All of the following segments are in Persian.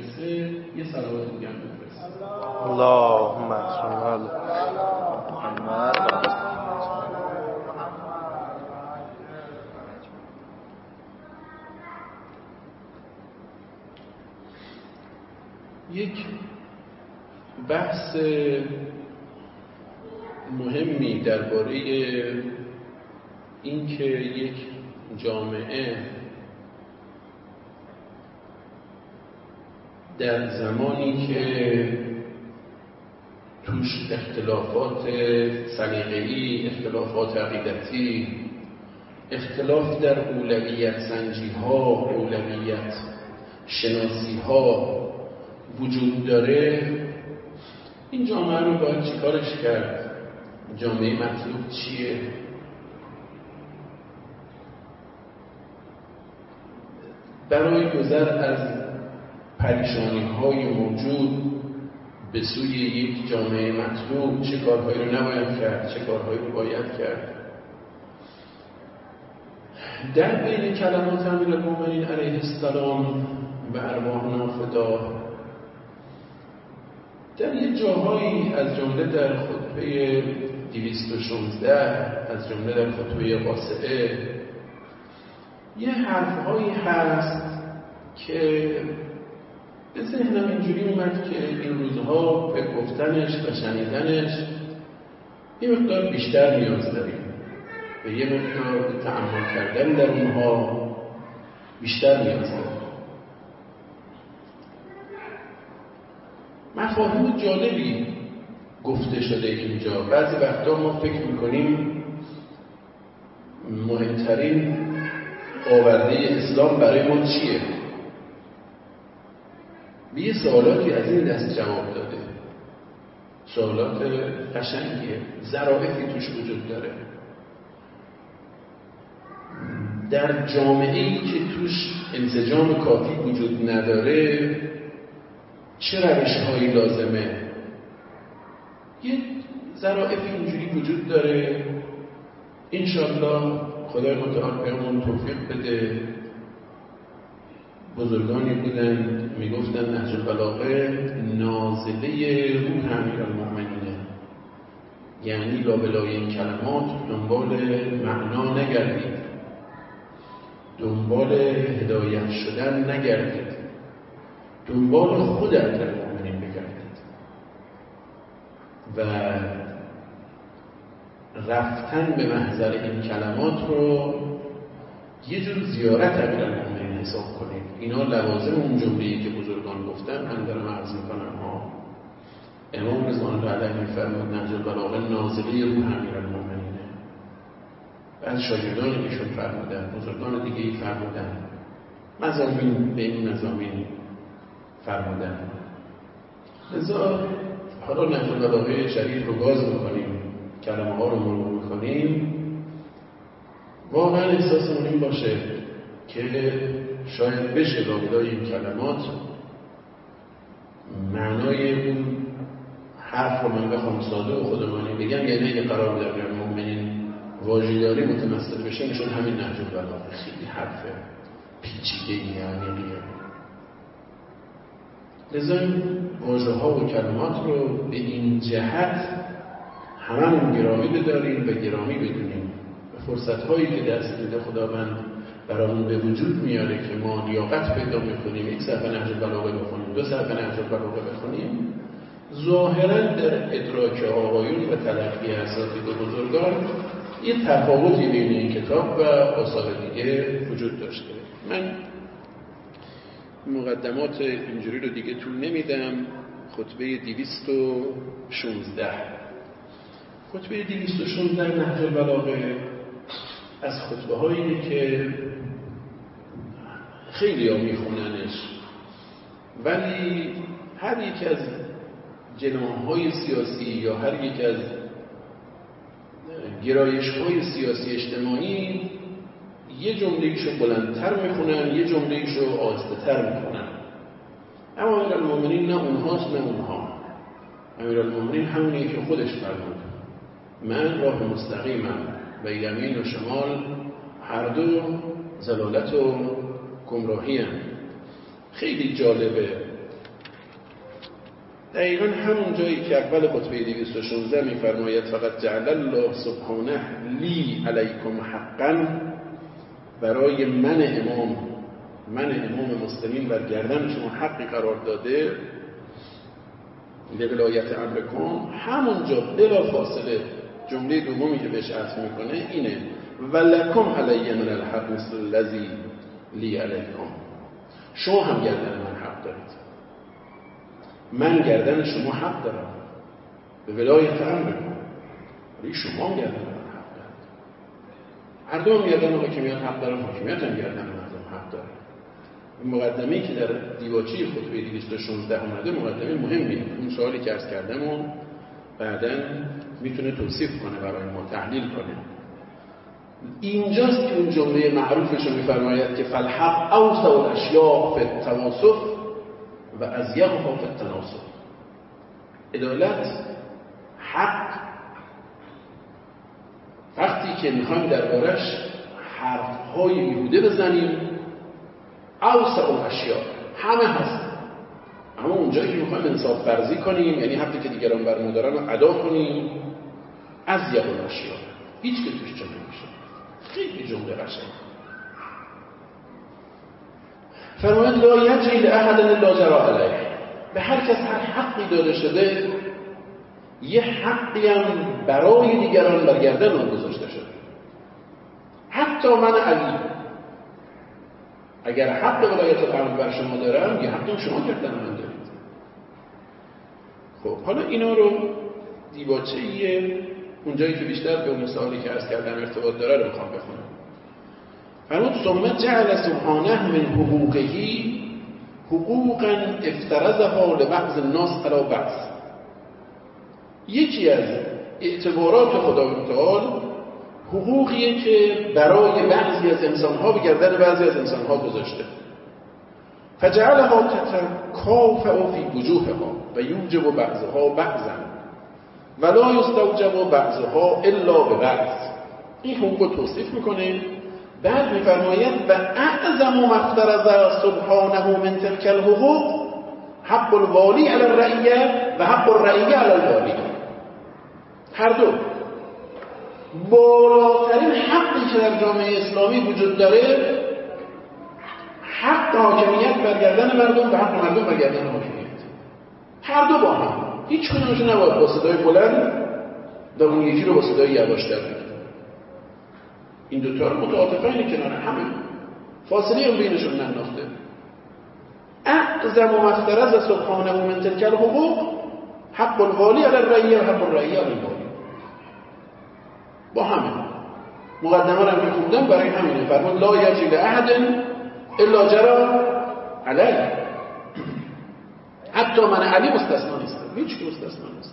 برسه یه صلوات دیگه هم بفرست. اللهم صل علی محمد. یک بحث مهمی درباره اینکه یک جامعه در زمانی که توش اختلافات سلیقه‌ای، اختلافات عقیدتی، اختلاف در اولویت سنجی ها، اولویت شناسی ها وجود داره، این جامعه رو باید چیکارش کرد؟ جامعه مطلوب چیه؟ برای گذر از پریشانی های موجود به سوی یک جامعه مطلوب چه کارهایی رو نباید کرد، چه کارهایی رو باید کرد؟ در بین کلمات امیرالمومنین علیه السلام و ارواحنا فدا، در یک جاهایی از جمله در خطبه 216، از جمله در خطبه قاصعه، یه حرفهایی هست که به ذهنم اینجوری اومد که این روزها به گفتنش و شنیدنش یه مقدار بیشتر نیاز داریم، به یه مقدار به تأمل کردن در اونها بیشتر نیاز داریم. مفاهیم جالبی گفته شده اینجا. بعضی وقتا ما فکر میکنیم مهمترین آورده اسلام برای ما چیه؟ به یه سوالاتی از این دست جواب داده، سوالات قشنگیه، ظرافتی توش وجود داره. در جامعه‌ای که توش انسجام کافی وجود نداره چه روش‌هایی لازمه؟ یه ظرافی اینجوری وجود داره. انشالله خدای متعال بهمون توفیق بده. بزرگانی بودن میگفتن نهج البلاغه نازله روح امیرالمومنینه، یعنی لابلای این کلمات دنبال معنا نگردید، دنبال هدایت شدن نگردید، دنبال خود امیرالمومنین بگردید و رفتن به محضر این کلمات رو یه جور زیارت امیرالمومنین حساب کنید. اینا لوازم اون جمله‌ای که بزرگان گفتن من دارم عرض می‌کنم ها. امام رضوان الله علیه می‌فرمود نهج البلاغه نازله روح امیرالمومنینه. بعض شاگردان ایشون فرمودن، بزرگان دیگه‌ای فرمودن، مضامین به این مضامین فرمودن. لذا حالا نهج البلاغه شریف رو باز می‌کنیم، کلمه ها رو مرور می‌کنیم، واقعا احساسمون این باشه که شاید بشه لابلای این کلمات معنای اون حرف رو من بخوام ساده و خودمانی بگم، یعنی اگه قرار در امیرالمومنین واژه‌داری متمثل بشه میشون همین نهج البلاغه. خیلی حرف پیچیده‌ای عمیقیه. لذا این واژه‌ها و کلمات رو به این جهت هممون گرامی بداریم و گرامی بدونیم. فرصت‌هایی که دست میده خداوند برامون به وجود میاره که ما لیاقت پیدا میکنیم، یک صفحه نهج البلاغه بخونیم، 2 صفحه نهج البلاغه بخونیم، ظاهراً در ادراک آقایون و تلقی اساتید بزرگان یه تفاوتی بین این کتاب و آثار دیگه وجود داشته. من مقدمات اینجوری رو دیگه طول نمیدم. خطبه 216 خطبه 216 نهج البلاغه از خطبه هایی که خیلی ها میخوننش، ولی هر یک از جناح‌های سیاسی یا هر یک از گرایش‌های سیاسی اجتماعی یه جمله‌ایشو بلندتر میخونن، یه جمله‌ایشو آهسته‌تر میخونن. اما امیرالمومنین نه اونهاست نه اونها. امیرالمومنین همونیه که خودش فرمود من راه مستقیمم و یمین و شمال هر دو ضلالت و گمراهی هم. خیلی جالبه دقیقا همون جایی که اول خطبه 216 می‌فرماید فقط جعل الله سبحانه لی علیکم حقا، برای من امام مسلمین بر گردن شما حقی قرار داده به ولایت امرکم. همونجا بلا فاصله جمله دومی که بهش عطف میکنه اینه ولکم علی من الحق مثل الذی لی علیکم. شما هم گردن من حق دارید، من گردن شما حق دارم به ولایت امرکم، ولی شما هم گردن من حق دارید. هر دو هم گردن حاکمیت حق دارم، حاکمیت هم گردن مردم حق دارم. این مقدمه‌ای که در دیباچه خطبه 216 اومده مقدمه مهمیه. اون سوالی که عرض کردم و بعداً میتونه توصیف کنه برای ما، تحلیل کنه. اینجاست که اون جمله معروفش رو میفرماید که فالحق اوسع الاشیاء فی التواصف و اضیقها فی التناسب. عدالت، حق، وقتی که میخوایم دربارش حرفهای بیهوده بزنیم، اوسع الاشیاء همه هست، اما اونجایی که میخوایم انصاف ورزی کنیم، یعنی حقی که دیگران بر ما دارن رو ادا کنیم، اضیق الاشیاء هیچ که توش جا نمیشه. خیلی جمله قشنگ. فرماید لا یجری لاحد الا جرى علیه. به هر کس هر حقی داده شده یه حقی هم برای دیگران بر گردن اون گذاشته شده. حتی من علی اگر حق ولایت الامر بر شما دارم، یه حقی شما گردن من دارید. خب حالا اینا رو دیباچه‌ای اونجایی که بیشتر به اون سوالی که عرض کردم ارتباط داره رو میخوام بخونم. فرمود ثم جعل سبحانه من حقوقه حقوقا افترضها لبعض الناس علی بعض. یکی از اعتبارات خداوند تعالی حقوقیه که برای بعضی از انسانها به گردن بعضی از انسانها گذاشته. فجعلها تتکافئ فی وجوهها و یوجب بعضها بعضا ولا یستوجب بعضها الا ببعض. این حقوق توصیف میکنه. بعد میفرماید و اعظم ما افترض سبحانه من تلك الحقوق حق الوالی علی الرعیه و حق الرعیه علی الوالی. هر دو بالاترین حقی که در جامعه اسلامی وجود داره حق حاکمیت برگردن مردم و حق مردم برگردن حاکمیت. هر دو با هم، هیچ کدومشون نباید با صدای بلند و اون یکی رو با صدای یواشتر بگه. این دوتا رو متعاطفین کنار همه، فاصله هم بینشون ننداخته. اعظم ما افترض سبحانه من تلک الحقوق حق الوالی علی الرعیه و حق الرعیه علی الوالی. با همه مقدمه رو هم خوندم برای همینه. فرمود لا یجری لاحد الا جرى علیه. حتی من علی مستثنا نیست، هیچ که مستثنا نیست.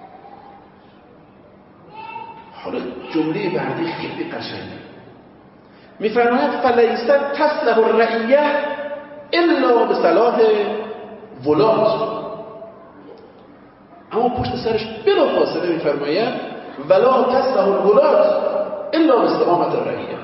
حالا جمله بعدی خیلی قشنگه. میفرماید فلیست تصلح الرعیه الا بصلاح ولات. اما پشت سرش بلا فاصله میفرماید ولا تصلح الولات الا باستقامت الرعیه.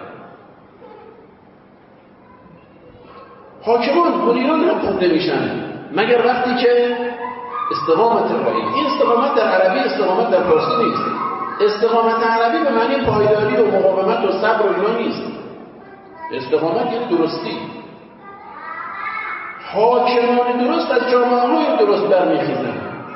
حاکمان مدیران هم خوب نمیشن مگر وقتی که استقامت الرعیه. این استقامت در عربی استقامت در فارسی نیست. استقامت عربی به معنی پایداری و مقاومت و صبر و اینا نیست. استقامت یعنی درستی. حاکمان درست از جامعه‌های درست برمیخیزن.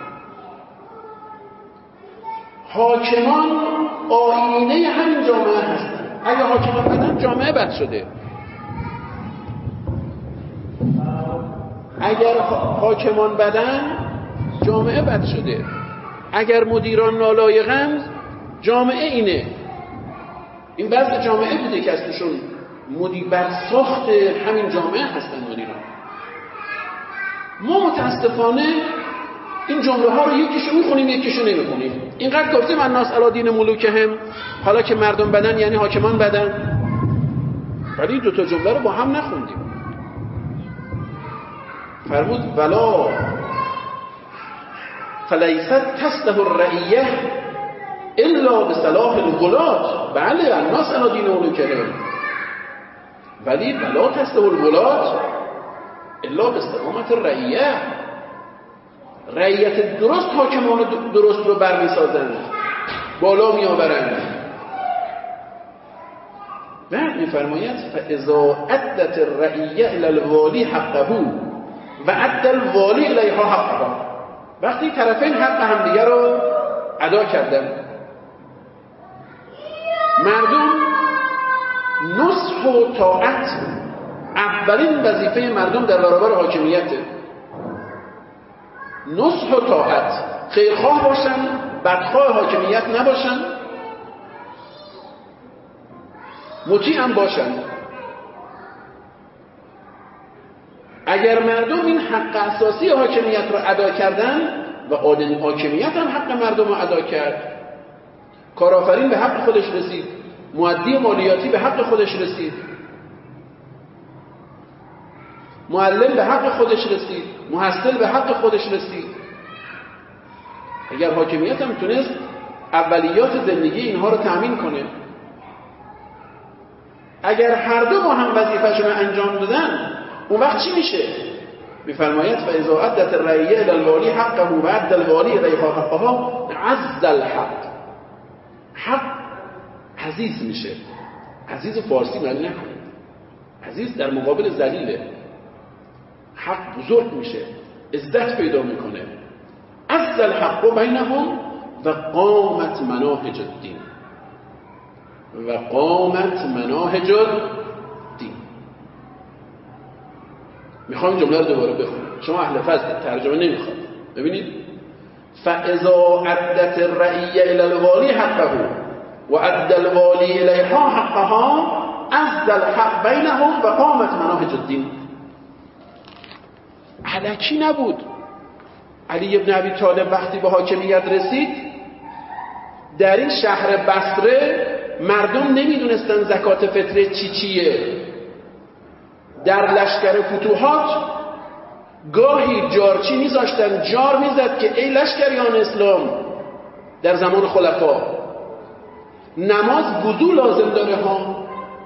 حاکمان آینه همین جامعه هستن. اگه حاکمان بدن جامعه بد شده. اگر حاکمان بدن جامعه بد شده. اگر مدیران نالایقن جامعه اینه. این بعض جامعه بوده که از توشون بر ساخت همین جامعه هستن مدیران. ما متاسفانه این جمله ها رو یکیشو میخونیم یکیشو نمیخونیم. اینقدر گفتیم الناس علی دین ملوکهم، حالا که مردم بدن یعنی حاکمان بدن، ولی این دوتا جمله رو با هم نخوندیم. فرمود ولا فلیست تصلح الرعیه الا بصلاح الولات. بله الناس علی دین ملوکهم، ولی ولا تصلح الولات الا باستقامت الرعیه. رعیت درست حاکمان درست رو برمی‌سازند، بالا می‌آورند. بعد می‌فرماید فاذا ادت الرعیه الی الوالی حقه و ادى الوالی الیها حقها. وقتی طرفین حق همدیگه رو ادا کردن، مردم نصح و طاعت اولین وظیفه مردم در برابر حاکمیته. نصح و طاعت، خیرخواه باشن، بدخواه حاکمیت نباشن، مطیع هم باشن. اگر مردم این حق اساسی حاکمیت رو ادا کردن و حاکمیت هم حق مردم رو ادا کرد، کارآفرین به حق خودش رسید، مؤدی مالیاتی به حق خودش رسید، معلم به حق خودش رسید، محصل به حق خودش رسید. اگر حاکمیت هم تونست اولیات زندگی اینها رو تأمین کنه، اگر هر دو با هم وظیفه‌شون رو انجام دادن، اون وقت چی میشه؟ میفرماید فاذا ادت الرعیه الی الوالی حقه و ادى الوالی الیها حقها عز الحق. حق عزیز میشه. عزیز فارسی معنی نکنید، عزیز در مقابل ذلیله. حق بزرگ میشه، عزت پیدا میکنه. عز الحق بینهم و قامت مناهج الدین، و قامت مناهج الدین. میخوام این جمله رو دوباره بخونم، شما اهل فضل، ترجمه نمیخواد. ببینید فاذا ادت الرعیه الی الوالی حقه و ادى الوالی الیها حقها عز الحق بینهم و قامت مناهج الدین. الکی نبود. علی ابن ابی طالب وقتی به حاکمیت رسید، در این شهر بصره مردم نمیدونستن زکات فطره چیه. در لشکر فتوحات گاهی جارچی میذاشتن، جار میزد که ای لشکریان اسلام، در زمان خلفا نماز وضو لازم داره ها.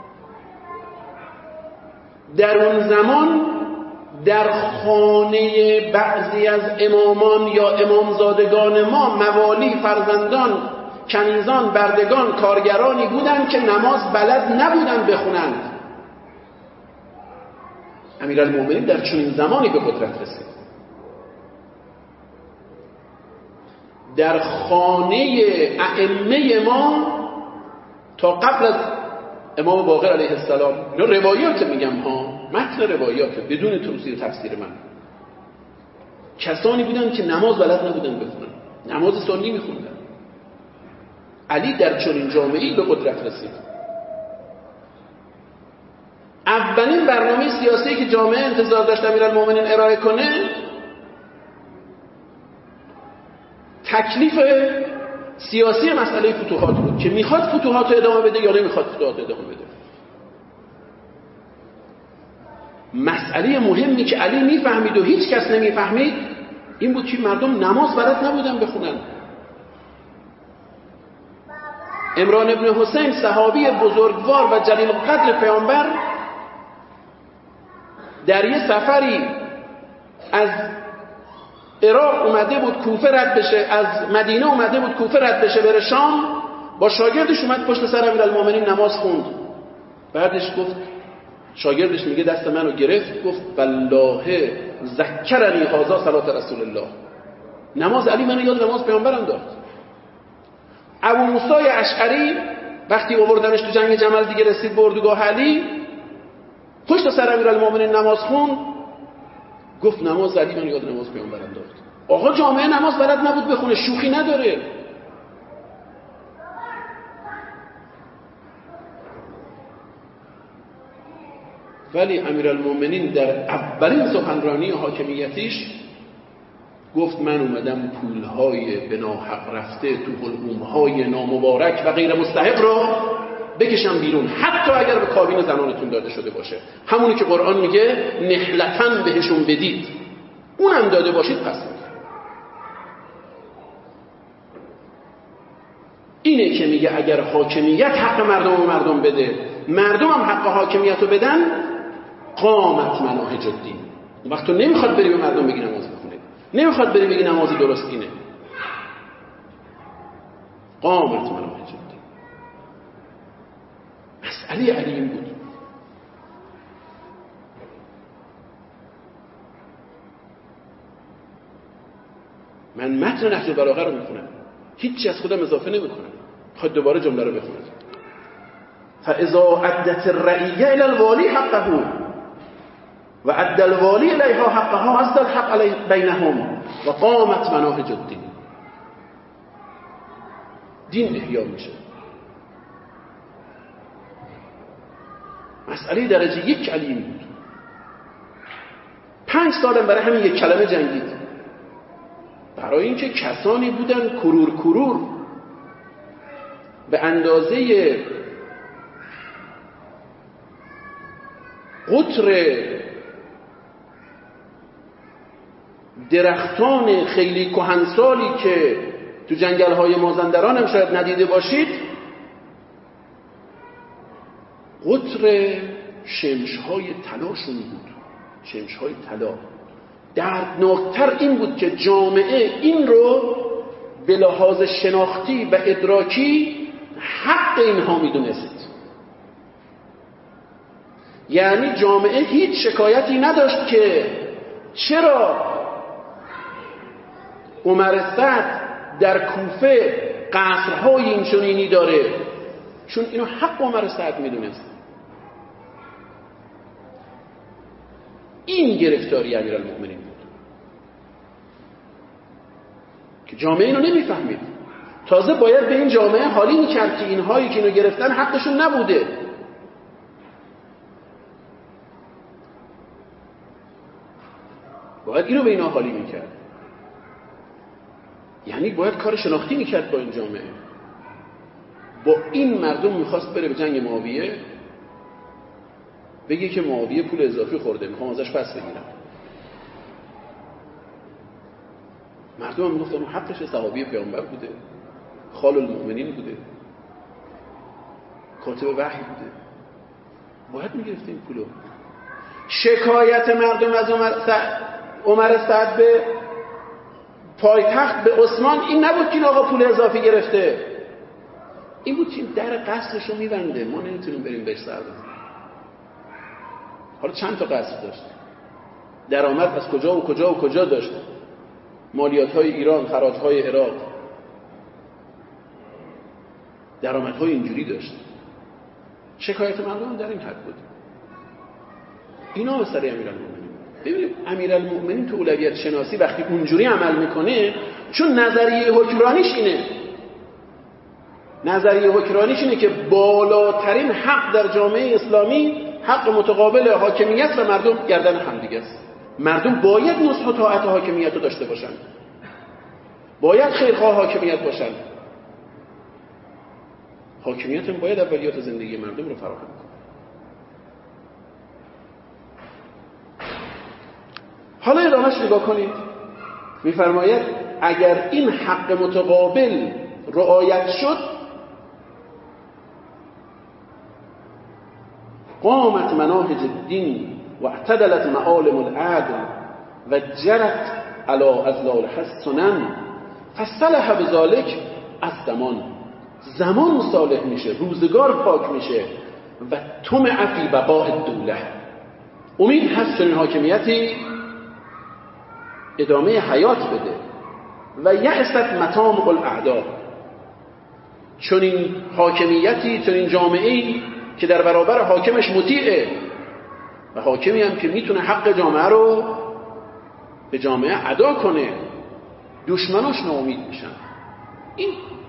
در اون زمان در خانه بعضی از امامان یا امامزادگان ما موالی، فرزندان، کنیزان، بردگان، کارگرانی بودند که نماز بلد نبودند بخونند. امیرالمومنین در چنین زمانی به قدرت رسید. در خانه ائمه ما تا قبل از امام باقر علیه السلام، اینا روایات میگم ها، متن روایات بدون توضیح و تفسیر من، کسانی بودن که نماز بلد نبودن بخونن، نماز سنی میخوندن. علی در چنین جامعه‌ای به قدرت رسید. اولین برنامه سیاسی که جامعه انتظار داشت امیرالمومنین ارائه کنه، تکلیف سیاسی مسئله فتوحات بود که میخواد فتوحات رو ادامه بده یا نمیخواد فتوحات رو ادامه بده. مسئله مهمی که علی میفهمید و هیچ کس نمیفهمید این بود که مردم نماز بلد نبودن بخونن. عمران ابن حسین صحابی بزرگوار و جلیل القدر پیامبر در یه سفری از عراق اومده بود کوفه رد بشه، از مدینه اومده بود کوفه رد بشه بره شام، با شاگردش اومد پشت سر امیرالمومنین نماز خوند. بعدش گفت، شاگردش میگه دست منو گرفت گفت والله ذکرنی هذا صلات رسول الله، نماز علی منو یاد نماز پیامبر انداخت. ابو موسی اشعری وقتی آوردنش تو جنگ جمل دیگه رسید به اردوگاه علی، پشت سر امیرالمومنین نماز خوند، گفت نماز علی منو یاد نماز پیامبر انداخت. آقا جامعه نماز بلد نبود بخونه، شوخی نداره. ولی امیرالمومنین در اولین سخنرانی حاکمیتیش گفت من اومدم پولهای به ناحق رفته تو حلقومهای نامبارک و غیر مستحق رو بکشم بیرون، حتی اگر به کابین زنانتون داده شده باشه. همونی که قرآن میگه نحلتن بهشون بدید، اونم داده باشید پس میگه. اینه که میگه اگر حاکمیت حق مردم بده، مردم هم حق حاکمیت رو بدن، قامت مناهج الدین. اون وقت تو نمیخواد بری به مردم بگی نماز بخونید، نمیخواد بری بگی نماز درست اینه. قامت مناهج الدین. مسئله علی این بود. من متن نهج البلاغه رو میخونم، هیچی از خودم اضافه نمیکنم. خواهد دوباره جمله رو بخونید. فاذا عدت الرعیه الى الوالی حقه و عد الوالی الیها حقها عد الحق علی بینهم و قامت مناهج الدین. دین احیا میشه. مسئله درجه یک علی بود. 5 سالم برای همین یک کلمه جنگید، برای اینکه کسانی بودن کرور به اندازه قطر درختان خیلی کهنسالی که تو جنگل‌های مازندران هم شاید ندیده باشید، قطر شمش‌های طلاشون بود. شمش‌های طلا. دردناکتر این بود که جامعه این رو به لحاظ شناختی و ادراکی حق اینها میدونست. یعنی جامعه هیچ شکایتی نداشت که چرا عمر سعد در کوفه قصرهای اینچنینی داره، چون اینو حق عمر سعد میدونست. این گرفتاری امیرالمؤمنین بود که جامعه اینو نمیفهمید. تازه باید به این جامعه حالی میکرد که اینهایی که اینو گرفتن حقشون نبوده. باید اینو به اینا حالی میکرد. یعنی باید کار شناختی میکرد با این جامعه. با این مردم میخواست بره به جنگ معاویه، بگه که معاویه پول اضافی خورده، میخوام ازش پس بگیرم. مردم هم میگفتن حقش، صحابی پیامبر بوده، خال المؤمنین بوده، کاتب وحی بوده، باید میگرفت این پولو. شکایت مردم از عمر سعد به پایتخت به عثمان این نبود که این آقا پول اضافی گرفته، این بود که در قصرش رو میبنده، ما نمیتونیم بریم بهش سر بزنیم. حالا چند تا قصر داشت، درآمد از کجا و کجا و کجا داشت، مالیات‌های ایران، خراج‌های عراق، درآمدهای اینجوری داشت. شکایت مردم در این حد بود. اینا مسئله امیرالمؤمنین. ببینید امیرالمؤمنین تو اولویت شناسی وقتی اونجوری عمل میکنه، چون نظریه حکمرانیش اینه، نظریه حکمرانیش اینه که بالاترین حق در جامعه اسلامی حق متقابل حاکمیت و مردم گردن همدیگه است. مردم باید نصح و طاعت حاکمیت رو داشته باشن، باید خیرخواه حاکمیت باشن. حاکمیت هم باید اولیات زندگی مردم رو فراهم کنه. حالا ادامهش نگاه کنید، میفرماید اگر این حق متقابل رعایت شد، قامت مناهج الدین و اعتدلت معالم العدل و جرت علی اذلالها السنن فصلح بذلك الزمان. زمان صالح میشه، روزگار پاک میشه و طمع فی بقاء الدوله. امید هست چنین حاکمیتی ادامه حیات بده. و یأست مطامع الاعداء، چنین حاکمیتی، چنین جامعه‌ای که در برابر حاکمش مطیعه و حاکمی هم که میتونه حق جامعه رو به جامعه ادا کنه، دشمناش ناامید میشن. این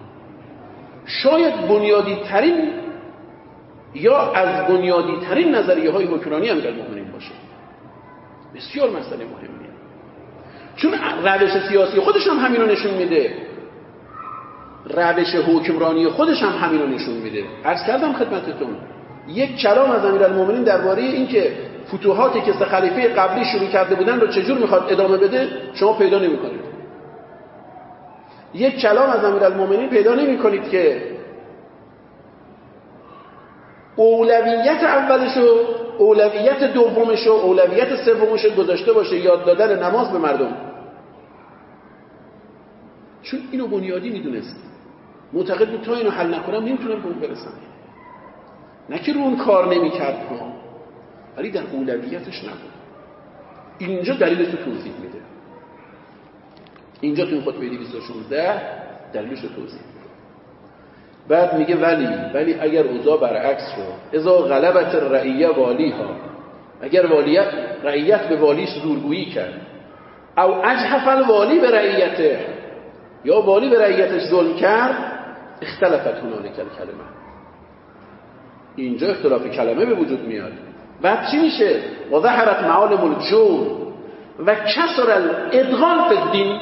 شاید بنیادی ترین یا از بنیادی ترین نظریه های حکمرانی امیرالمؤمنین باشه. بسیار مسئله مهمیه، چون روش سیاسی خودش هم همین رو نشون میده، روش حکمرانی خودش هم همین رو نشون میده. عرض کردم خدمتتون یک کلام از امیرالمؤمنین درباره این که فتوحاتی که سه خلیفه قبلی شروع کرده بودن رو چجور میخواد ادامه بده شما پیدا نمیکنید. یک کلام از امیرالمؤمنین پیدا نمیکنید که اولویت اولشو، اولویت دومشو، اولویت سومشو گذاشته باشه یاد دادن نماز به مردم. چون اینو بنیادی میدونست، معتقد بود تا اینو حل نکنم نمیتونم به اون برسم. نه که رو اون کار نمیکرد ها، ولی در اولویتش نبود. اینجا دلیلش رو توضیح میده، اینجا تو این خطبه 216 دلیلش رو توضیح میده. بعد میگه ولی اگر اوضاع برعکس شد، اذا غلبت الرعیه والیها، اگر رعیت به والیش زورگویی کرد، او اجحف الوالی به رعیته، یا والی به رعیتش ظلم کرد، اختلفت هنالک الکلمه، اینجا اختلاف کلمه به وجود میاد. بعد چی میشه؟ و ظهرت معالم الجور و کسر الادغال فی الدین.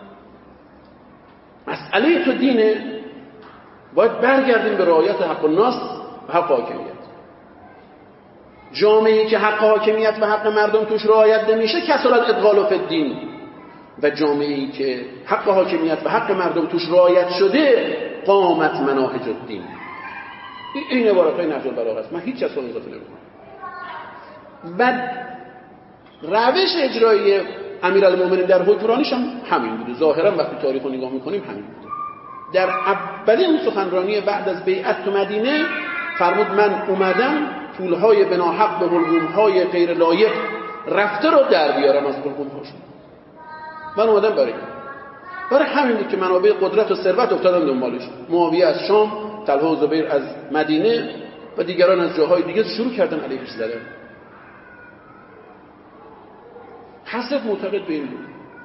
مسئله تو دینه، باید برگردیم به رعایت حق الناس و حق حاکمیت. جامعه‌ای که حق حاکمیت و حق مردم توش رعایت نمیشه کسر الادغال فی الدین، و جامعه‌ای که حق حاکمیت و حق مردم توش رعایت شده قامت مناهج الدین. این عبارت‌های نهج البلاغه است، من هیچ چیز اضافه نمی‌کنم. و روش اجرایی امیرالمومنین در حکمرانیش هم همین بوده. ظاهرا وقتی تاریخ رو نگاه می‌کنیم همین بوده. در اولین سخنرانی بعد از بیعت تو مدینه فرمود من اومدم پول‌های بناحق به حلقوم‌های غیر لایق رفته رو در بیارم از حلقوم‌هاشون. من اومدم برای همین بود که منابع قدرت و ثروت افتادن دنبالش. معاویه از شام، طلحه و زبیر از مدینه و دیگران از جاهای دیگه شروع کردن علیهش زدن. حضرت معتقد به این بود،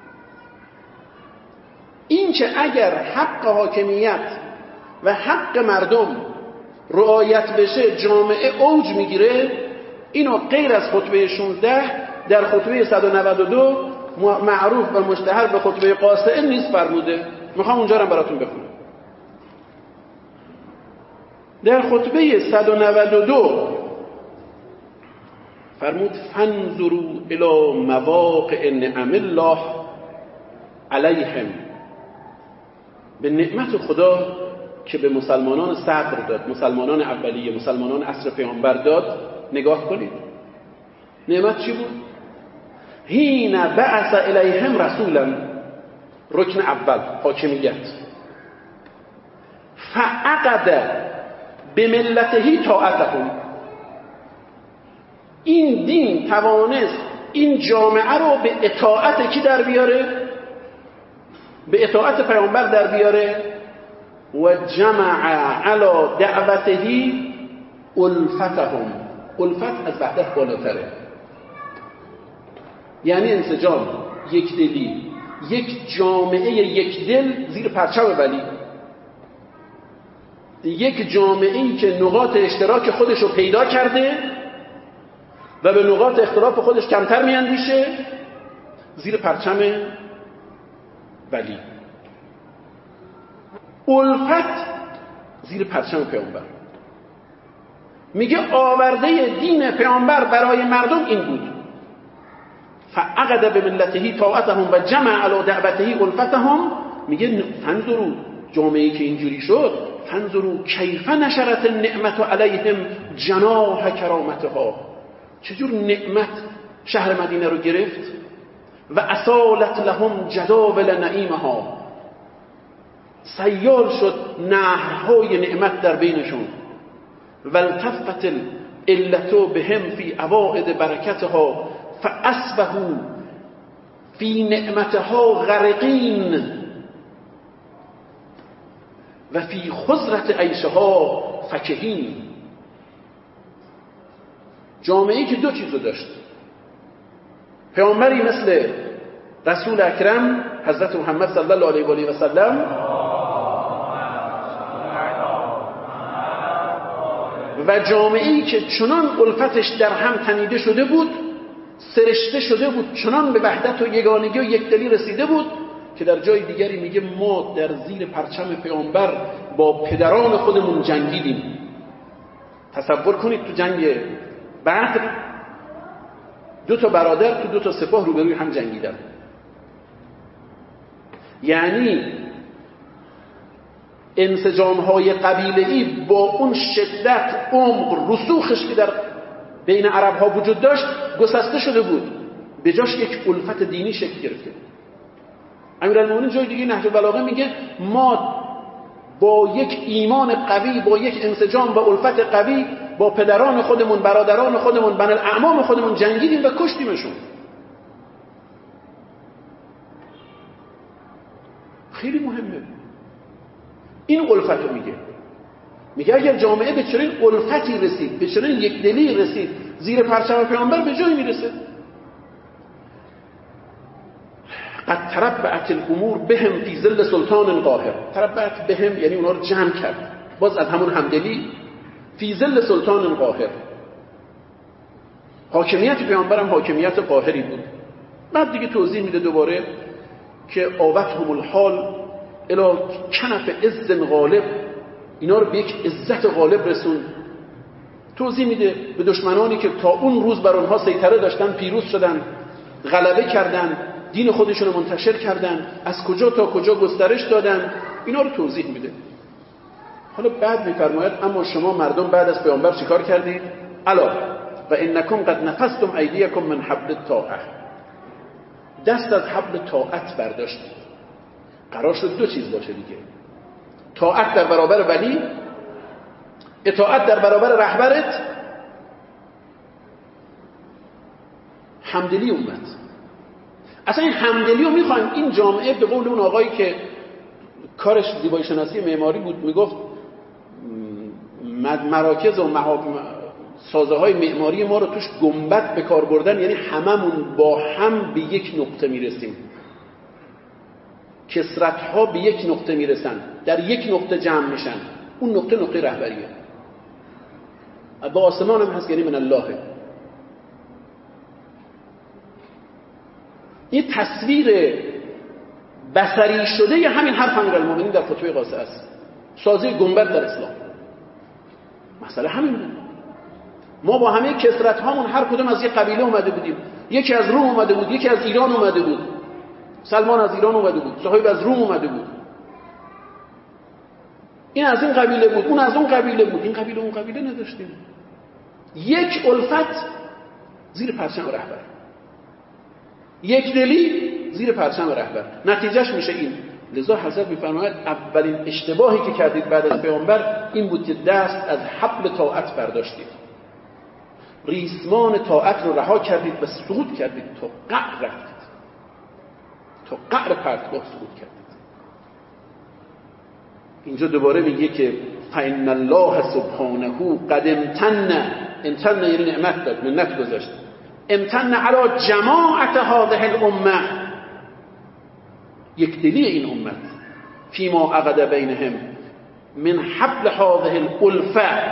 این که اگر حق حاکمیت و حق مردم رعایت بشه جامعه اوج میگیره. اینو غیر از خطبه 16 در خطبه 192 معروف و مشتهر به خطبه قاسئ نیست فرموده. میخوام اونجا رو براتون بخونم. در خطبه 192 فرمود فانظروا الی مواقع نعم الله علیهم، به نعمت خدا که به مسلمانان صدر داد، مسلمانان اولیه، مسلمانان عصر پیامبر داد نگاه کنید. نعمت چی بود؟ حین بعث الیهم رسولا، رکن اول حاکمیت، فعقد بملته طاعتهم، این دین توانست این جامعه رو به اطاعت کی در بیاره؟ به اطاعت پیامبر در بیاره. و جمع علی دعوته الفتهم، الفت از وحدت بالاتره، یعنی انسجام، یک دلی، یک جامعه یک دل زیر پرچم ولی، یک جامعه‌ای که نقاط اشتراک خودش رو پیدا کرده و به نقاط اختلاف خودش کمتر میاندیشه زیر پرچم ولی. الفت زیر پرچم پیامبر. میگه آورده دین پیامبر برای مردم این بود، فعقد بملته طاعتهم و جمع علی دعوته الفتهم. میگه فانظروا، جامعه‌ای که اینجوری شد، فانظروا کیف نشرت النعمت علیهم جناح کرامتها، چجور نعمت شهر مدینه رو گرفت و اصالت لهم جداول نعیمها، سیال شد نهرهای نعمت در بینشون. والتفت العلة بهم فی عوائد برکتها فاصبحوا فی نعمتها غرقین و فی خضرت عیشها فکهین. جامعه‌ای که دو چیزو داشت، پیامبری مثل رسول اکرم حضرت محمد صلی الله علیه و آله و سلم و جامعه‌ای که چنان الفتش در هم تنیده شده بود، سرشته شده بود، چنان به وحدت و یگانگی و یکدلی رسیده بود که در جای دیگری میگه ما در زیر پرچم پیامبر با پدران خودمون جنگیدیم. تصور کنید تو جنگ بدر دو تا برادر تو دو تا سپاه روبروی هم جنگیدن. یعنی انسجام‌های قبیله‌ای با اون شدت، عمق، رسوخش که در بین عرب‌ها وجود داشت گسسته شده بود، به جاش یک الفت دینی شکل گرفته بود. امیرالمومنین جای دیگه نهج البلاغه میگه ما با یک ایمان قوی، با یک انسجام و الفت قوی با پدران خودمون، برادران خودمون، بن الاعمام خودمون جنگیدیم و کشتیمشون. خیلی مهمه این الفت رو میگه اگر جامعه به چنین الفتی رسید، به چنین یک دلی رسید زیر پرچم پیامبر، به جایی میرسه. قد تربعت الامور بهم فی ظل سلطان قاهر. تربعت بهم یعنی اونا رو جمع کرد، باز از همون همدلی. فی ظل سلطان قاهر، حاکمیت پیامبر هم حاکمیت قاهری بود. بعد دیگه توضیح میده دوباره که آوتهم الحال الی کنف عز غالب، اینا رو به یک عزت غالب رسون. توضیح میده به دشمنانی که تا اون روز بر اونها سیطره داشتن پیروز شدن، غلبه کردن، دین خودشون رو منتشر کردن، از کجا تا کجا گسترش دادن، اینا رو توضیح میده. حالا بعد میفرماید اما شما مردم بعد از پیامبر چیکار کردید؟ الا و انکم قد نفستم ایدیکم من حبل الطاعه، دست از حبل طاعت برداشتید. قرار شد دو چیز باشه دیگه، طاعت در برابر ولی، اطاعت در برابر رهبرت، همدلی امت. اصلا این همدلی رو میخوایم این جامعه، به قول اون آقایی که کارش زیبایی شناسی معماری بود میگفت مراکز و سازه های معماری ما رو توش گنبد به کار بردن، یعنی هممون با هم به یک نقطه میرسیم، کسرت ها به یک نقطه میرسن، در یک نقطه جمع میشن، اون نقطه نقطه رهبریه. با آسمان هم هست، یعنی من الله. این تصویر بصری شده همین حرف امیرالمومنین در فتوی قاصه است، سازه گنبد در اسلام. مسئله همین بود. ما با همه کثرت هامون هر کدوم از یک قبیله اومده بودیم، یکی از روم اومده بود، یکی از ایران اومده بود، سلمان از ایران اومده بود، صهیب از روم اومده بود، این از این قبیله بود، اون از اون قبیله بود، این قبیله اون قبیله نداشتیم. یک الفت زیر پرچم رهبر، یک دلی زیر پرچم رهبر. نتیجهش میشه این. لذا حضرت میفرماید اولین اشتباهی که کردید بعد از پیامبر این بود که دست از حبل طاعت برداشتید، ریسمان طاعت رو رها کردید و سقوط کردید، تا قعر رفتید، تا قعر پرتگاه سقوط کردید. اینجا دوباره میگه که فإن الله سبحانه قد امتن یعنی نعمت داد، منت گذاشت، امتن علی جماعت هذه الامه، یک دلی این امت، فیما عقد بینهم من حبل هذه الالفه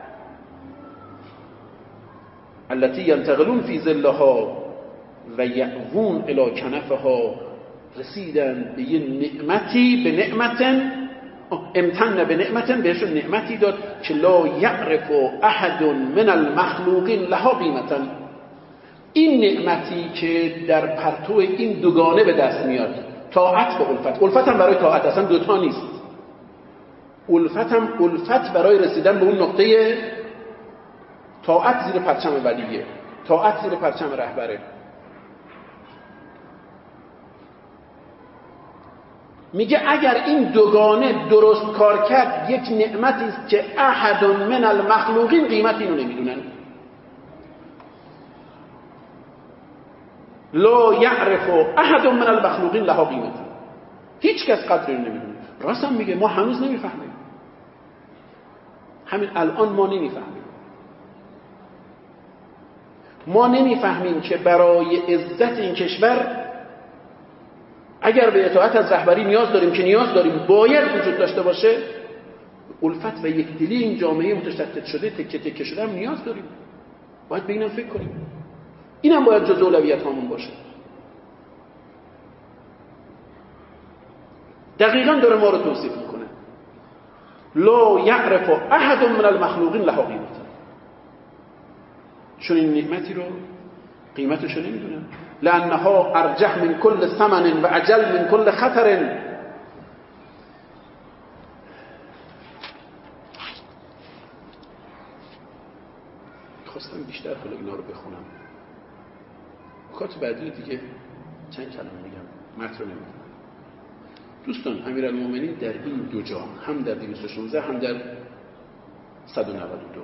التي ينتقلون في ظلها و یأوون الی کنفها، رسیدن به یه نعمتی، به نعمتن، امتن به نعمتن، بهشون نعمتی داد که لا یعرف احد من المخلوقین لها قیمتا. این نعمتی که در پرتو این دوگانه به دست میاد، طاعت و الفت. الفت هم برای طاعت، اصلا دوتا نیست. الفت هم الفت برای رسیدن به اون نقطه طاعت زیر پرچم ولیه، طاعت زیر پرچم رهبره. میگه اگر این دوگانه درست کار کرد، یک نعمتی است که احد من المخلوقین قیمت اینو نمیدونن. لا یعرف احد من المخلوقین لها قیمت، هیچ کس قدر اینو نمیدونه. راست هم میگه، ما هنوز نمیفهمیم، همین الان ما نمیفهمیم. ما نمیفهمیم که برای عزت این کشور اگر به اطاعت از رهبری نیاز داریم، که نیاز داریم، باید وجود داشته باشه، الفت و یکدلی این جامعه متشتت شده، تکه تکه شده هم نیاز داریم. باید به اینم فکر کنیم، اینم باید جزء اولویت هامون باشه. دقیقاً داره ما رو توصیف میکنه. لا یعرف احد من المخلوقین لها قیمت، چون این نعمتی رو قیمتش رو نمیدونن. لانها ارجح من کل ثمن و اجل من کل خطر. خواستم بیشتر حالا اینا رو بخونم، نکات بعدی دیگه چند کلمه میگم، متن رو نمیگم. دوستان امیرالمومنین در این دو جا، هم در 216 هم در 192،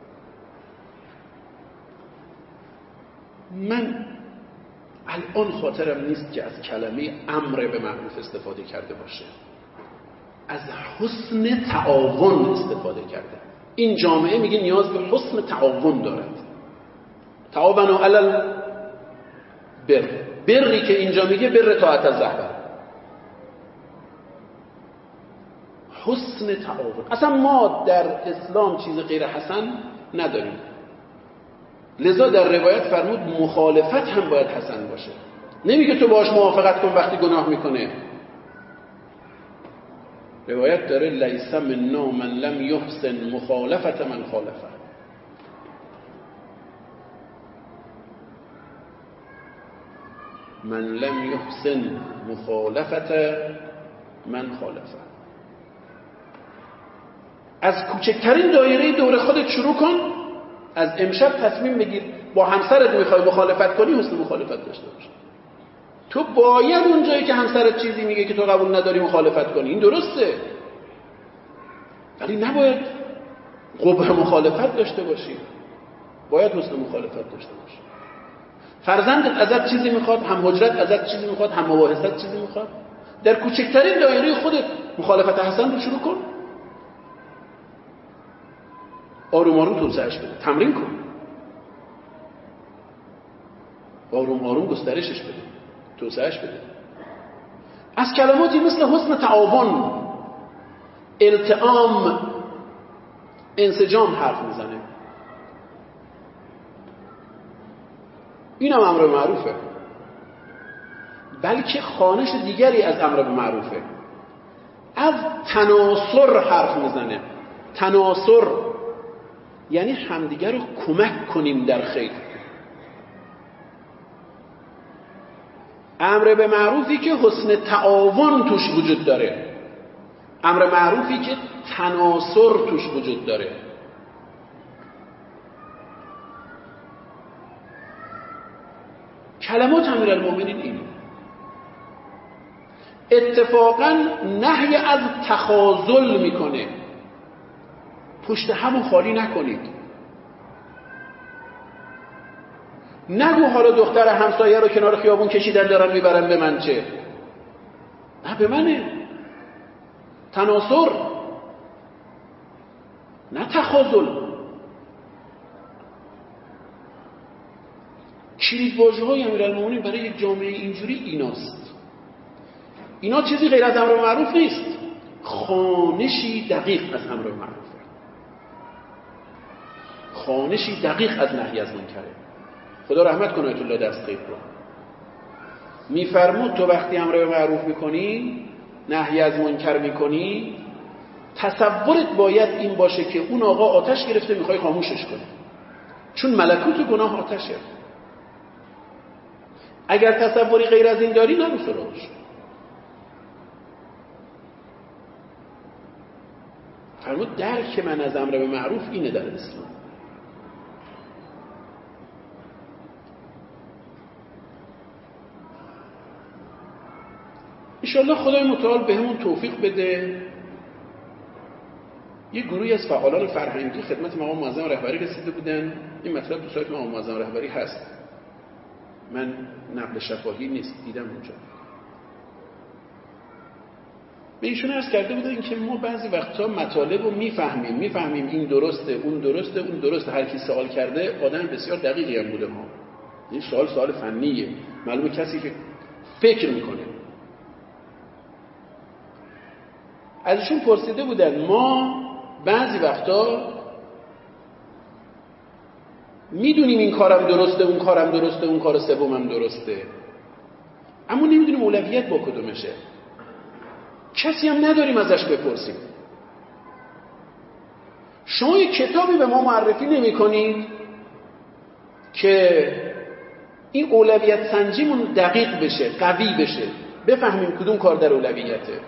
من الان خاطرم نیست که از کلمه امر به معروف استفاده کرده باشه، از حسن تعاون استفاده کرده. این جامعه میگه نیاز به حسن تعاون دارد. تعاونوا علی البر، بری که اینجا میگه بر طاعت الرهبر، حسن تعاون. اصلا ما در اسلام چیز غیر حسن نداریم، لذا در روایت فرمود مخالفت هم باید حسن باشه. نمیگه تو باهاش موافقت کن وقتی گناه میکنه. روایت داره لیس منا من لم یحسن مخالفت من خالفه. من لم یحسن مخالفت من خالفه. از کوچکترین دایره دور خودت شروع کن، از امشب تصمیم بگیر با همسرت میخوای مخالفت کنی، حسن مخالفت داشته باش. تو باید اونجایی که همسرت چیزی میگه که تو قبول نداری مخالفت کنی، این درسته، ولی نباید قبح مخالفت داشته باشی، باید حسن مخالفت داشته باشی. فرزندت ازت چیزی میخواد، هم حجرت ازت چیزی میخواد، هم مباحثت چیزی میخواد، در کوچکترین دایره خودت مخالفت حسن رو شروع کن، آروم آروم توسعهش بده، تمرین کن، آروم آروم گسترشش بده، توسعهش بده. از کلماتی مثل حسن تعاون، التئام، انسجام حرف میزنه. این هم امر معروفه، بلکه خوانش دیگری از امر معروفه. از تناصر حرف میزنه. تناصر یعنی همدیگر رو کمک کنیم در خیر. امر به معروفی که حسن تعاون توش وجود داره، امر معروفی که تناصر توش وجود داره. کلمات امیرالمومنین این. اتفاقا نهی از تخاذل میکنه، پشت همو خالی نکنید. نگو حالا دختر همسایه رو کنار خیابون کشیدن دارن میبرن به من چه؟ نه، به منه. تناصر، نه تخاذل. کلیدواژه‌های امیرالمومنین برای یک جامعه اینجوری ایناست. اینا چیزی غیر از امر معروف نیست، خوانشی دقیق از امر معروفه، خوانشی دقیق از نهی از منکره. خدا رحمت کنه آیت الله دستغیب رو میفرمود تو وقتی امر به معروف میکنی، نهی از منکر میکنی، تصورت باید این باشه که اون آقا آتش گرفته میخوای خاموشش کنی، چون ملکوت گناه آتشه. اگر تصوری غیر از این داری نرو سراغش. فرمود درک من از امر به معروف اینه در اسلام. انشاءالله خدای متعال بهمون توفیق بده. یه گروهی از فعالان فرهنگی خدمت مقام معظم رهبری رسیده بودن. این مطلب تو سایت مقام معظم رهبری هست، من نقل شفاهی نیست، دیدم اونجا. به ایشون عرض کرده بودن که ما بعضی وقتا مطالب رو میفهمیم این درسته اون درسته، هر کی سوال کرده آدم بسیار دقیقی هم بوده ها. این سوال فنیه، معلومه کسی که فکر میکنه. از ایشون پرسیده بودن ما بعضی وقتا میدونیم این کارم درسته، اون کارم درسته، اون کار سومم درسته، اما نمیدونیم اولویت با کدومشه. کسی هم نداریم ازش بپرسیم. شما یک کتابی به ما معرفی نمی کنید که این اولویت سنجیمون دقیق بشه، قوی بشه، بفهمیم کدوم کار در اولویته.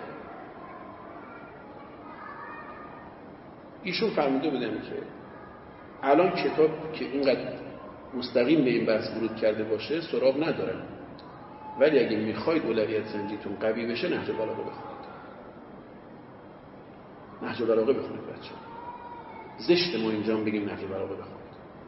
ایشون فرموده بودن که الان کتاب که اینقدر مستقیم به این بحث ورود کرده باشه سراغ ندارن. ولی اگه میخواید اولویت سنجیتون قوی بشه نهج البلاغه بخونید. نهج البلاغه بخونید بچه‌ها. زشت ما اینجا بگیم نهج البلاغه بخونید.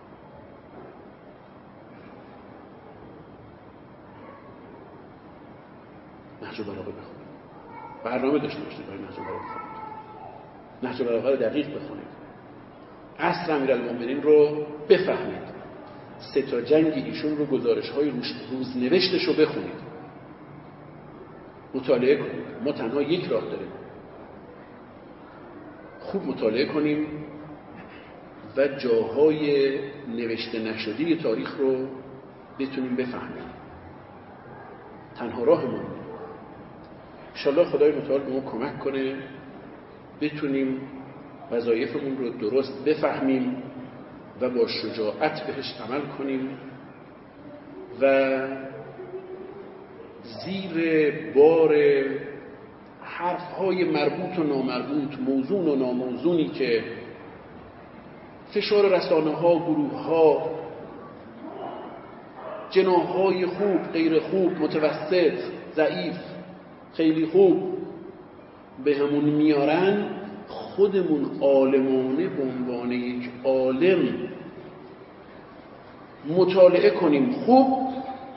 نهج البلاغه بخونید. برنامه داشته باشید برای نهج البلاغه بخونید. نهج البلاغه رو دقیق بخونید. عصر امیرالمومنین رو بفهمید. 3 تا جنگ ایشون رو گزارش‌های روزنوشتش رو بخونید. مطالعه کنید. ما تنها یک راه داریم. خوب مطالعه کنیم و جاهای نوشته نشده تاریخ رو بتونیم بفهمیم. تنها راهمون. انشالله خدای متعال به ما کمک کنه بتونیم وظایفمون رو درست بفهمیم و با شجاعت بهش عمل کنیم و زیر بار حرفهای مربوط و نامربوط، موزون و ناموزونی که فشار رسانه‌ها، گروه‌ها، جناح‌های خوب، غیر خوب، متوسط، ضعیف، خیلی خوب به همون میارن، خودمون عالمانه به عنوان یک عالم مطالعه کنیم، خوب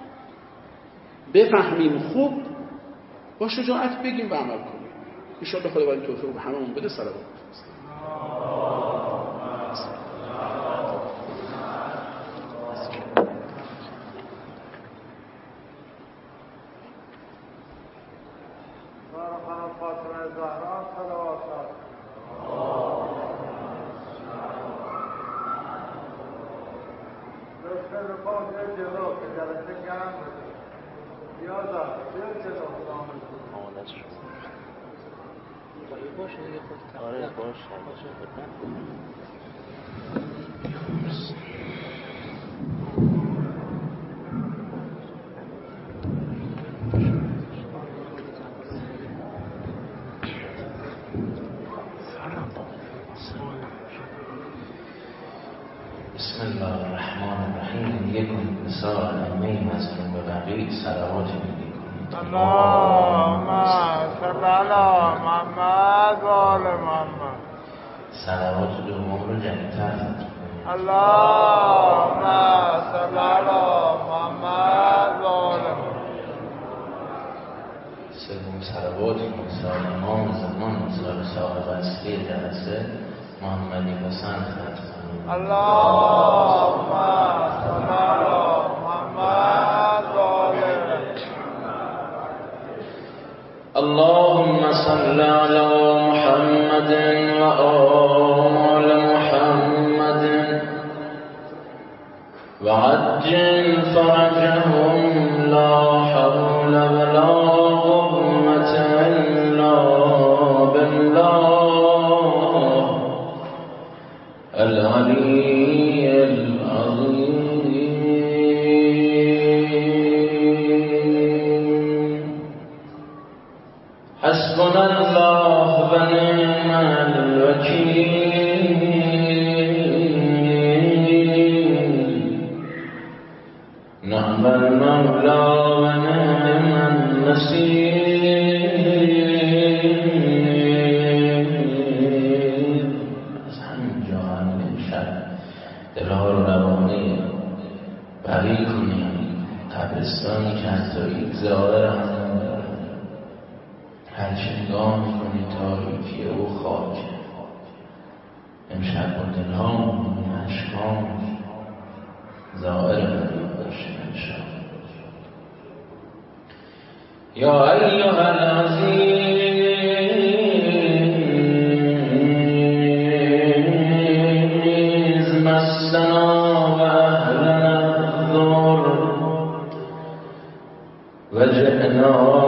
بفهمیم، خوب با شجاعت بگیم و عمل کنیم. ان شاءالله خداوند توفیق به هممون بده. صلوات. بسم الله الرحمن الرحیم. یکم مثال امیم از جنب بقیه صلوات میگی کنید. اللهم صل علی محمد و آل محمد. صلوات دوم رو جمع‌تر کنید. اللهم صل علی محمد و آل محمد. سوم صلوات مثال امام زمان، مثال صاحب اصلی جلسه محمدی حسن ختم. اللهم صل علی محمد و آل محمد. اللهم صل على محمد وآل محمد وعجل فرجهم لا حول ولا قوة إلا بالله العلي العظيم. حسبنا الله ونعم الوكيل. نعم المولى ونعم النصير. از همین جا همین شب دلها رو روانه بری کنیم. قبرستانی که حتی یک ظاهر هم هرچه نگاه میکنی تاریکی او خاک. امشب با دلهام اشکام ظاهر بری باشیم انشاءالله. یا ایها العزیز مسنا و اهلنا الضر و جئنا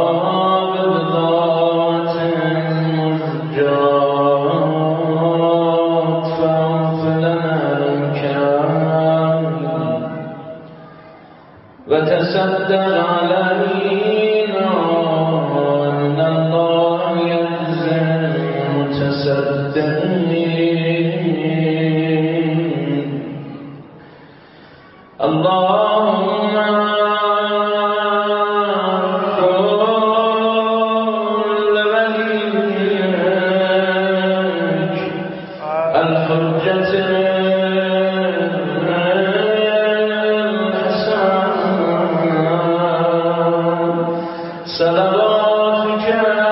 وتصدق علينا أن الله يجزي المتصدقين. اللهم صلواتك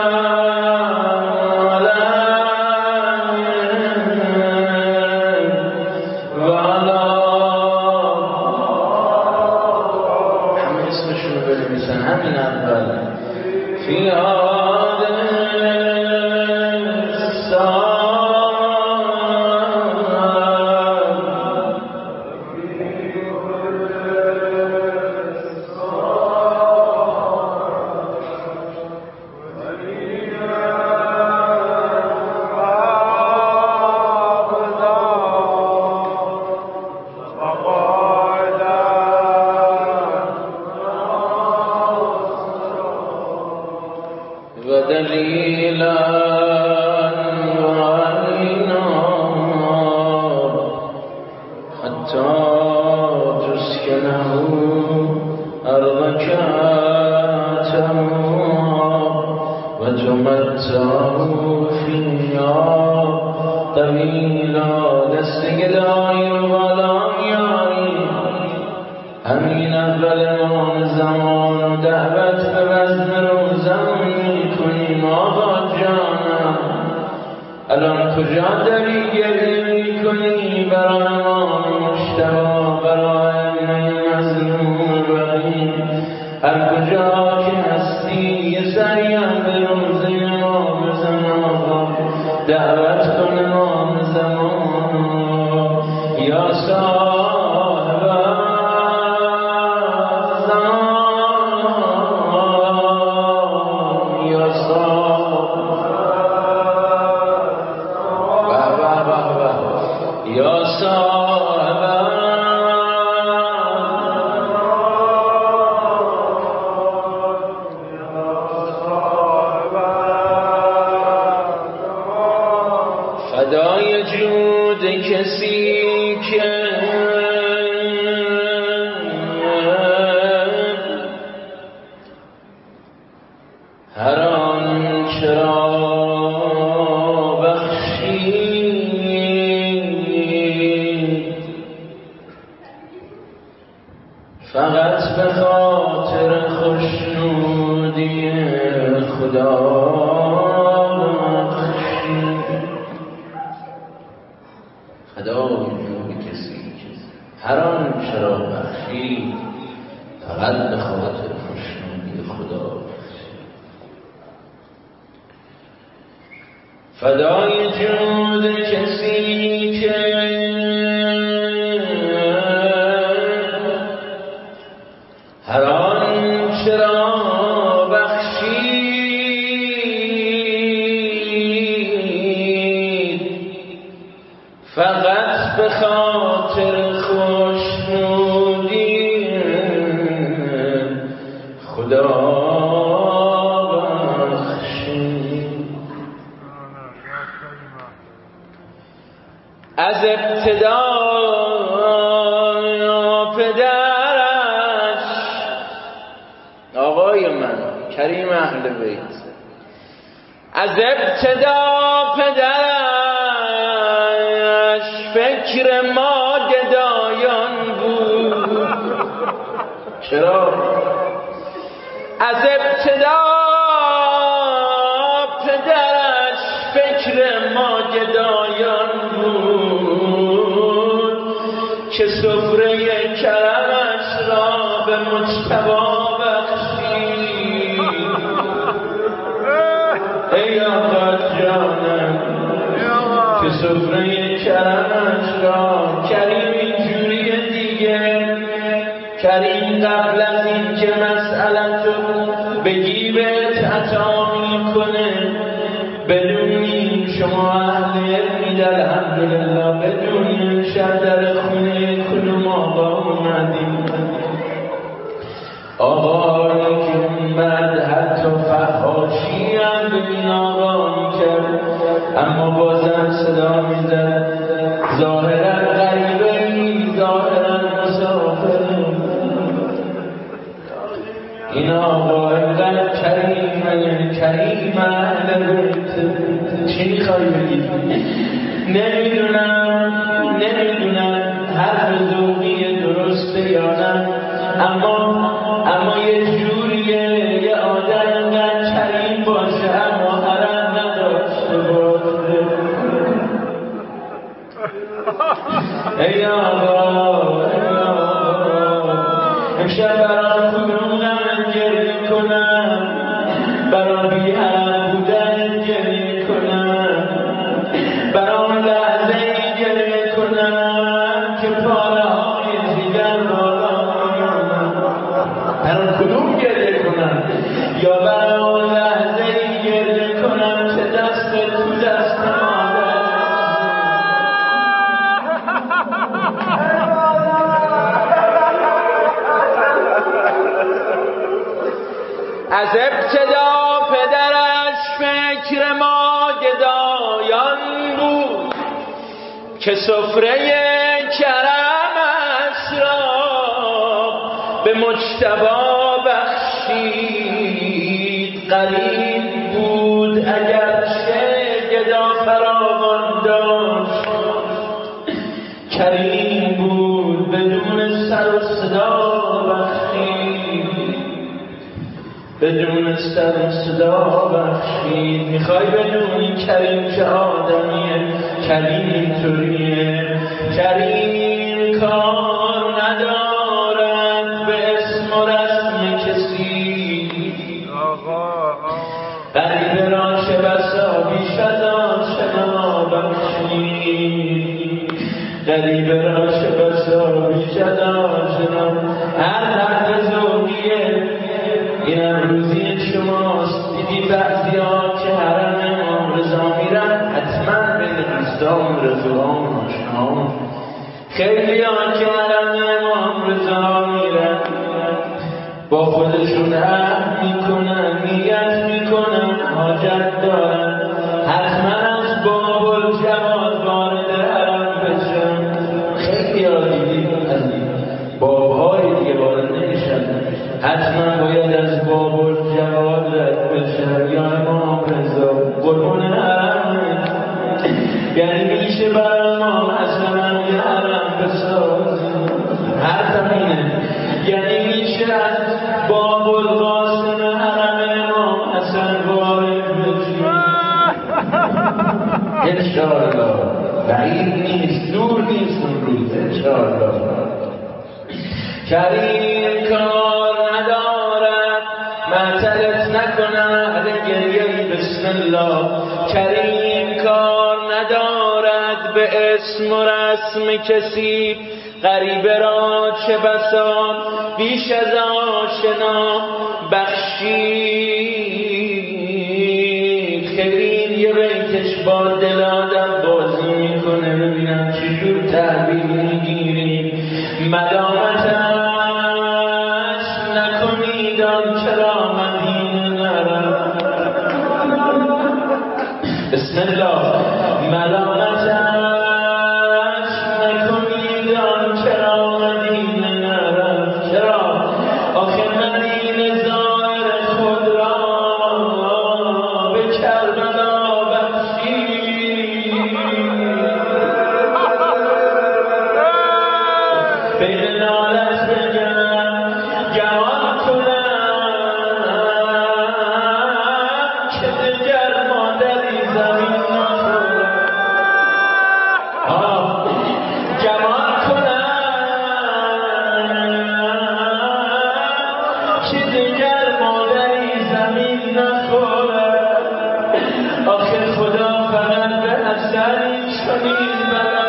نمیدونم حرف ذوقی درسته یا نه، اما یه جوریه یه آدم ای آقا امشب برای کدوم غم گریه کنم، برای بی حرم بودن گریه کنم، برای لحظه ای گریه کنم که پاره های جگر بالا میامد. برای کدوم گریه کنم؟ یا برای لحظه ای گریه کنم که دست تو دست مادر. از ابتدا پدرش فکر ما گدایان بود که سفره کرمش را به مجتبی بخشید. قلیل بود اگرچه گدا فراوان داشت، کریم بود بدون سر و صدا بخشید، بدون سر و صدا بخشید. میخوای بدونی کریم چه آدمیه؟ کریم اینطوریه. کریم کار ندارد به اسم و رسم کسی، غریبه را چه بسا بیش از آشنا بخشید، غریبه را چه بسا بیش از آشنا. هر درد ذوقیه این امروزی شماست. دیدی بعضی ها که حرم امام رضا میرن، حتما بین دوستان رفیقان آشناان. خیلی ها که حرم امام رضا میرن با خودشون عهد میکنن، نیت میکنن، حاجت دارن حتما از باب الجواد وارد حرم بشن. خیلی ها دیدی از بابهای دیگه وارد نمیشن، حتما باید از باب الجواد رد بشن یا امام رضا قربون حرم. یعنی میشه برای ما مثلا یه حرم بسازیم، هر زمینه. یعنی میشه از باب القاسم حرم امام حسن وارد بشیم انشاءالله. بعید نیست، دور نیست اون روز انشاءالله. کریم کار ندارد معطلت نکنه علی گریه بسم الله. کریم کار ندارد به اسم و رسم کسی، غریبه را چه بسا بیش از آشنا بخشید. خیلی یه بیتش با دل آدم بازی میکنه، ببینم چجور تعبیر میگیریم. ملامتش نکنید آن چرا مدینه نرم. بسم الله. ملامتش نکنید آن چرا مدینه نرم. چرا؟ آخه مدینه ظاهر خود را به کربلا بخشید. بین نالت بگم گمان کنم که دگر مادری زمین نخورم. گمان کنم که دگر مادری زمین نخورم. آخه خدا فقط به حسن چنین بلا.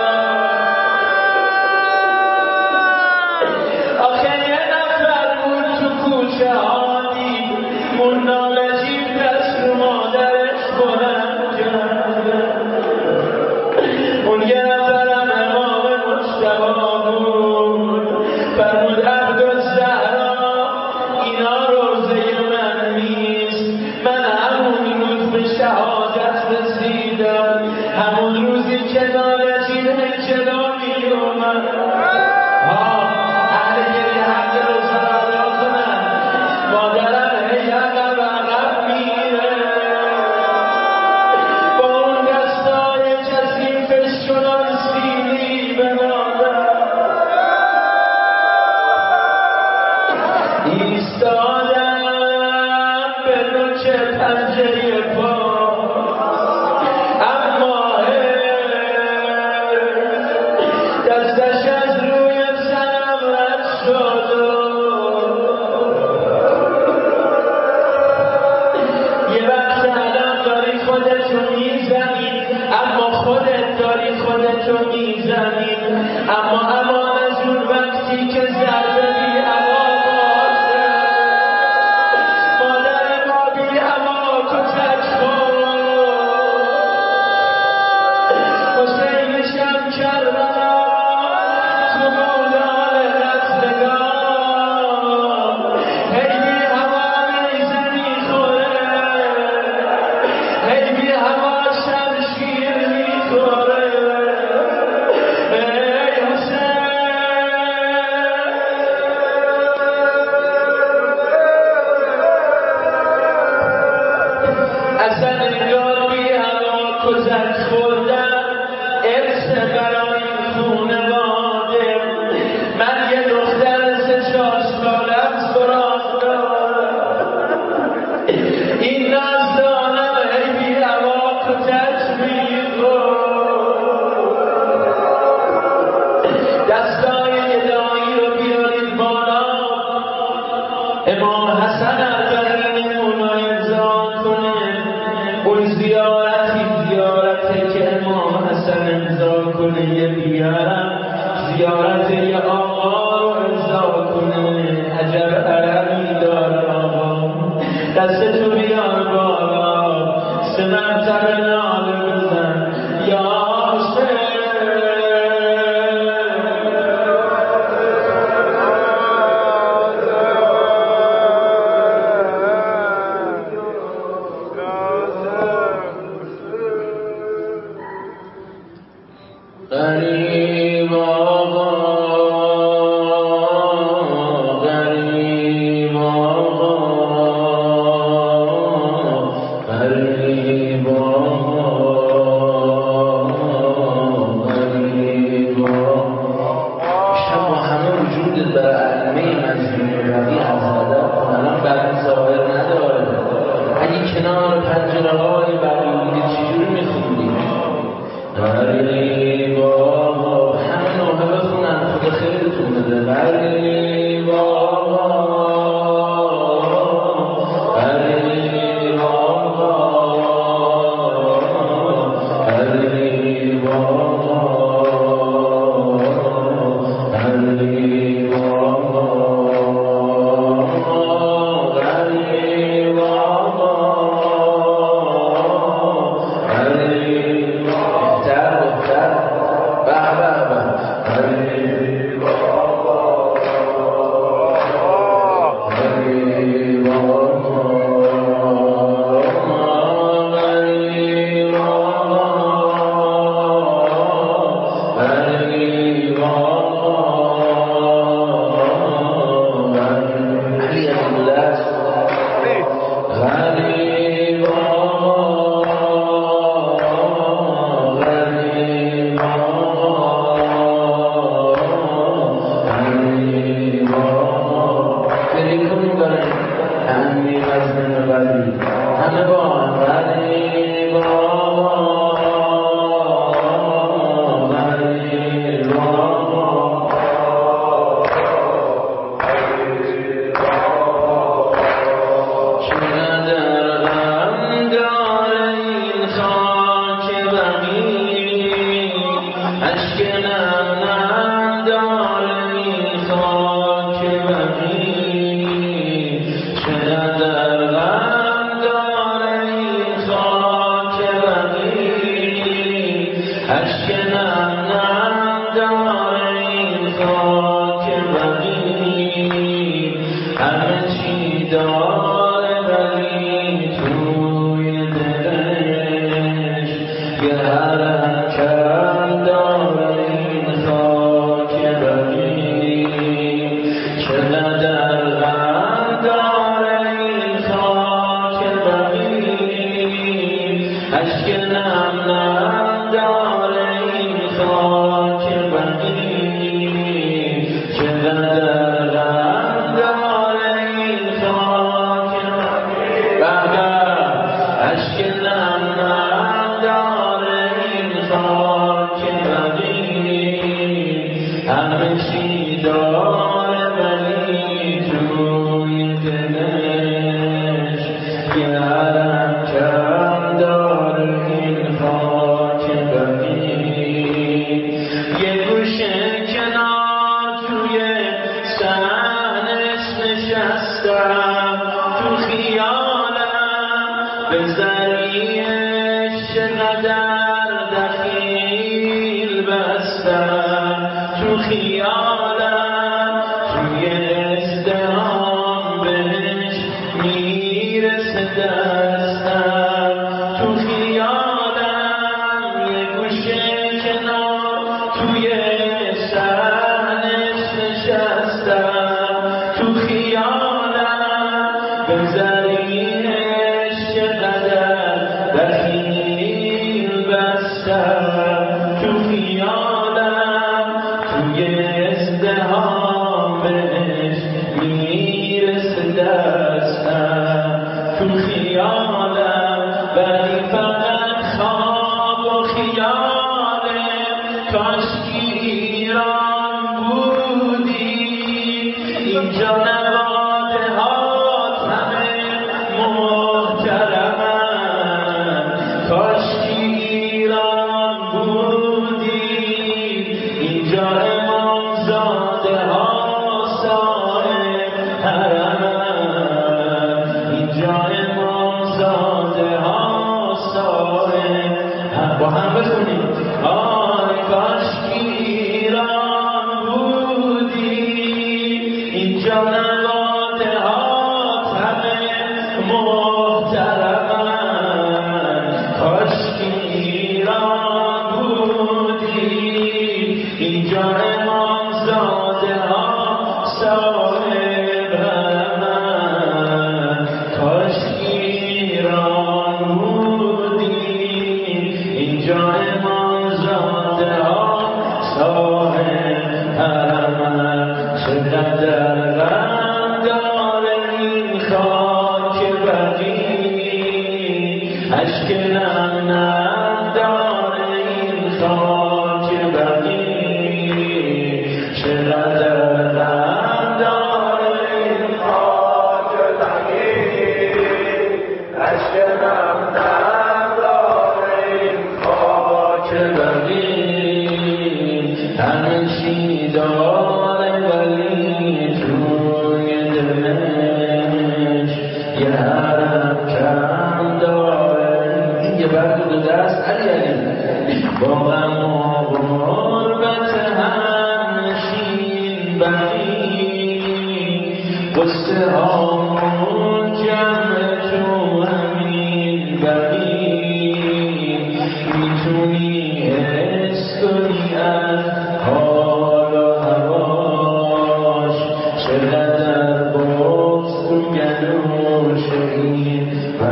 آخه یه نفر بود تو کوچه ها دید اون نالجیب دست رو مادرش بلند کرد. اون یه نفرم امام مجتبی بود، فرمود عبدالزهرا اینا روزه من نیست. من همون روز به شهادت رسیدم، همون روزی که نالجیب جلو می اومد. اهل گریه حق روزه را ادا کنن. مادرم هی عقب عقب میره با اون دستای کثیفش چنان سیلی به مادر ایستادم به نوک پنجه پا. اما دست داری خودتو میزنی، اما امان از اون وقتی که ضربه بی هوا بازه. مادر ما بی هوا کتک خورد، حسین شب کربلا تو مولان قتلگاه. هی بی هوا میزنی خوره، هی بی هوا شمشیر میخوره. ای حسین اصلا انگار بی هوا کتک خوردن ارث برای این خونواده. من یه دختر 3-4 سالم سراغ دارم، این نازدانم ای بی هوا کتک میخورد. دستای گدایی رو بیارید بالا، امام حسن اربعینمون رو امضا کنه. اون زیارتی زیارته که امام حسن امضا کنه، یه بیارم زیارت یه آقا رو امضا کنه. عجب عربی داره آقا، دستتو بیار بالا، سمتر ناله بزن یا حسین. غریب آقا، غریب آقا، غریب آقا، غریب آقا. شب با همه وجودت برای علمه مظلوم روی از ادب کن. الان برای ظاهر نداره. اگه کنار پنجره های بقیه بودی چجوری میخوندی؟ غریب آقا، همه نوحه بخونن خدا خیلیتون بده. غریب آقا، غریب آقا، غریب آقا، غریب آقا، غریب آقا، غریب به ذریعش چقدر دخیل بستم تو خیالم توی ازدهام بهش میرسه دستم تو خیالم یه گوشه کنار توی صحنش نشستم تو خیالم به ذریعش چقدر دخیل بستم تو خیالم توی ازدهام بهش میرسه دستم تو خیالم ولی فقط خواب و خیاله کاشکی ایران بودی اینجا نواده هات همه محترمن کاشکی ایران بودی اینجا امامزاده ها صاحب حرمن اینجا امامزاده ها صاحب با هم بخونیم آی کاشکی ایران بودی اینجا نواده هات همه محترمن کاشکی ایران بودی اینجا امامزاده ها صاحب حرمن کاشکی ایران بودی اینجا امامزاده ها صاحب حرمن چقدر غم داره این خاک بقیع اشک نم نم داره این خاک بقیع چقدر غم داره این خاک بقیع اشک نم نم داره این خاک بقیع همه چی داره ولی توی دلش یه حرم کم داره این یه برد دو دست علی با غم و غربت هم نشین بقیع قصه هامون جمع تو همین بقیع میتونی حس کنی از حال و هواش چقدر بغض تو گلوش این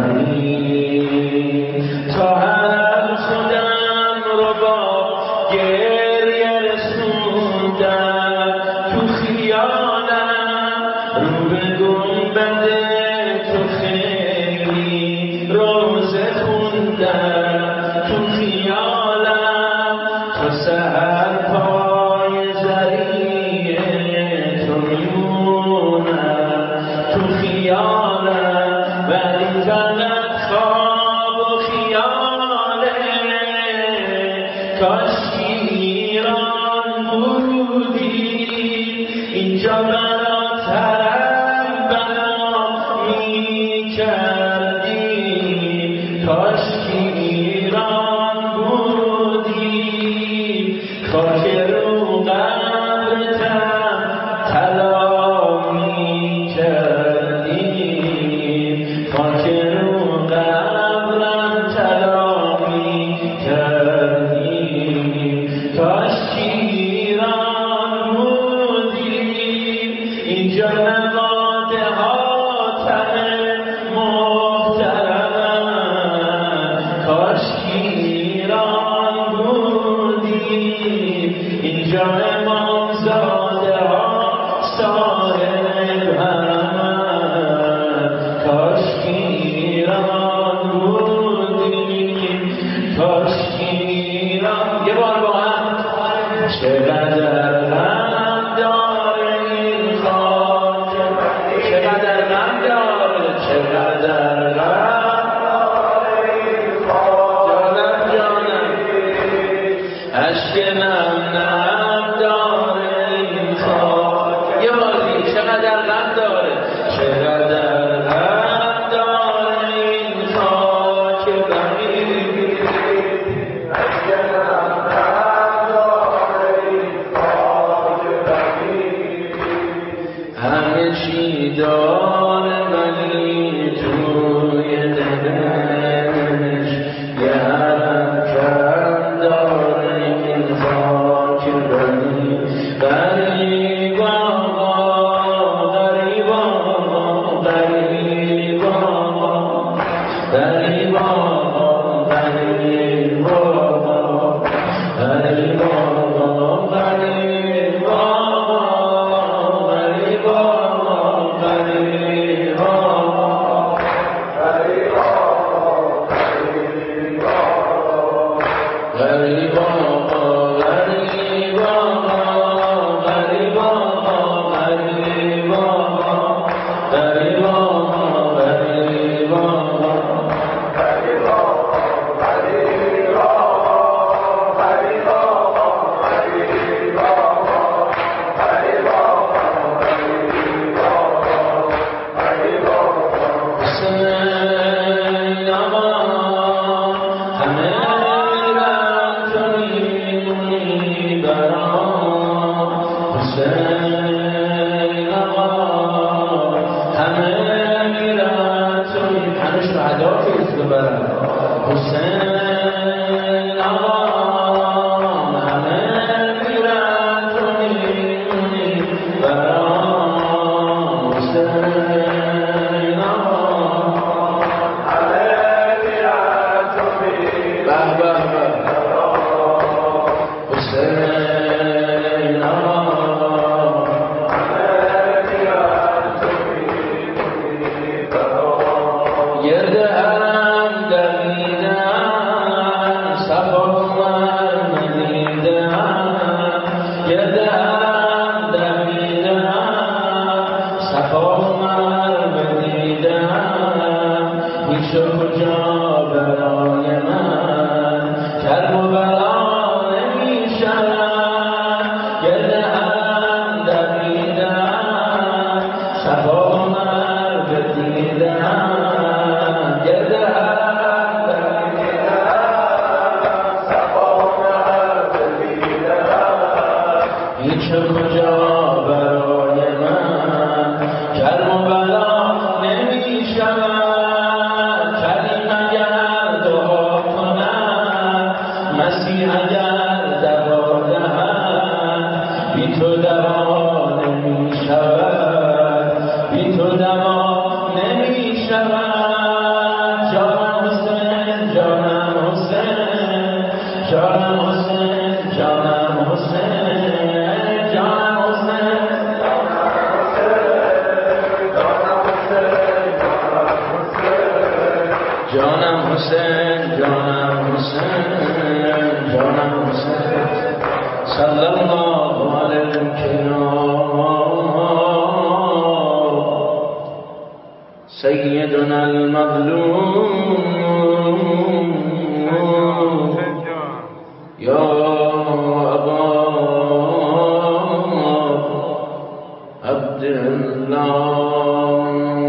بقیع تا هر خودم رو با گریه رسوندم تو خیالم رو به گنبد تو خیلی روزه خوندم تو خیالم تا سحر پای ذریعه تو میمونم تو خیالم ولی فقط خواب و خیاله کاشکی ایران بودی اینجا برات حرم بنا میکردی کاشکی ایران بودی خاک رو قبرتم طلا میکردی خاک رو قبرم طلا میکردی کاشکی ایران بودی اینجا نواده هات همه محترمن کاشکی ایران بودی اینجا امامزاده ها صاحب حرمن کاشکی ایران بودی کاشکی ایران یه بار با هم چقدر غم داره این خاک چقدر غم داره چقدر غم داره این خاک جانم اشک نم نم داره سيدنا المظلوم يا أبا عبد الله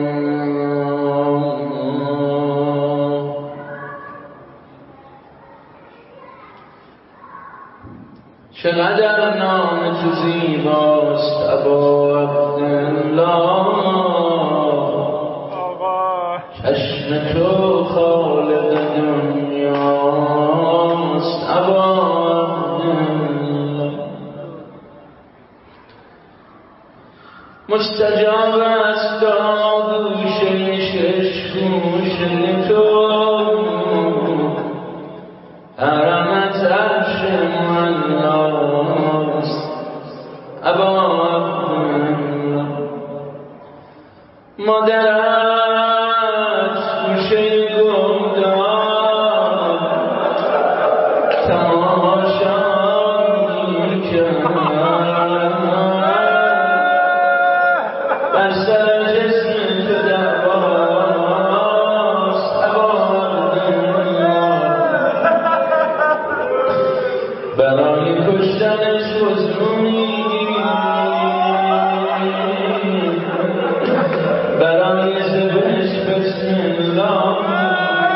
چقدر نام تو زیباست ابا عبدالله چشم تو خالق دنیاست ابا عبدالله مستجاب است آغوش ششگوش تو حرمت عرش ملاست ابا عبدالله مادرت گوشه گلدان تماشا می‌کرد بر سر جسم تو دواست ابا عبدالله برای کشتنش وضو می‌گیری برای زبش بسم الله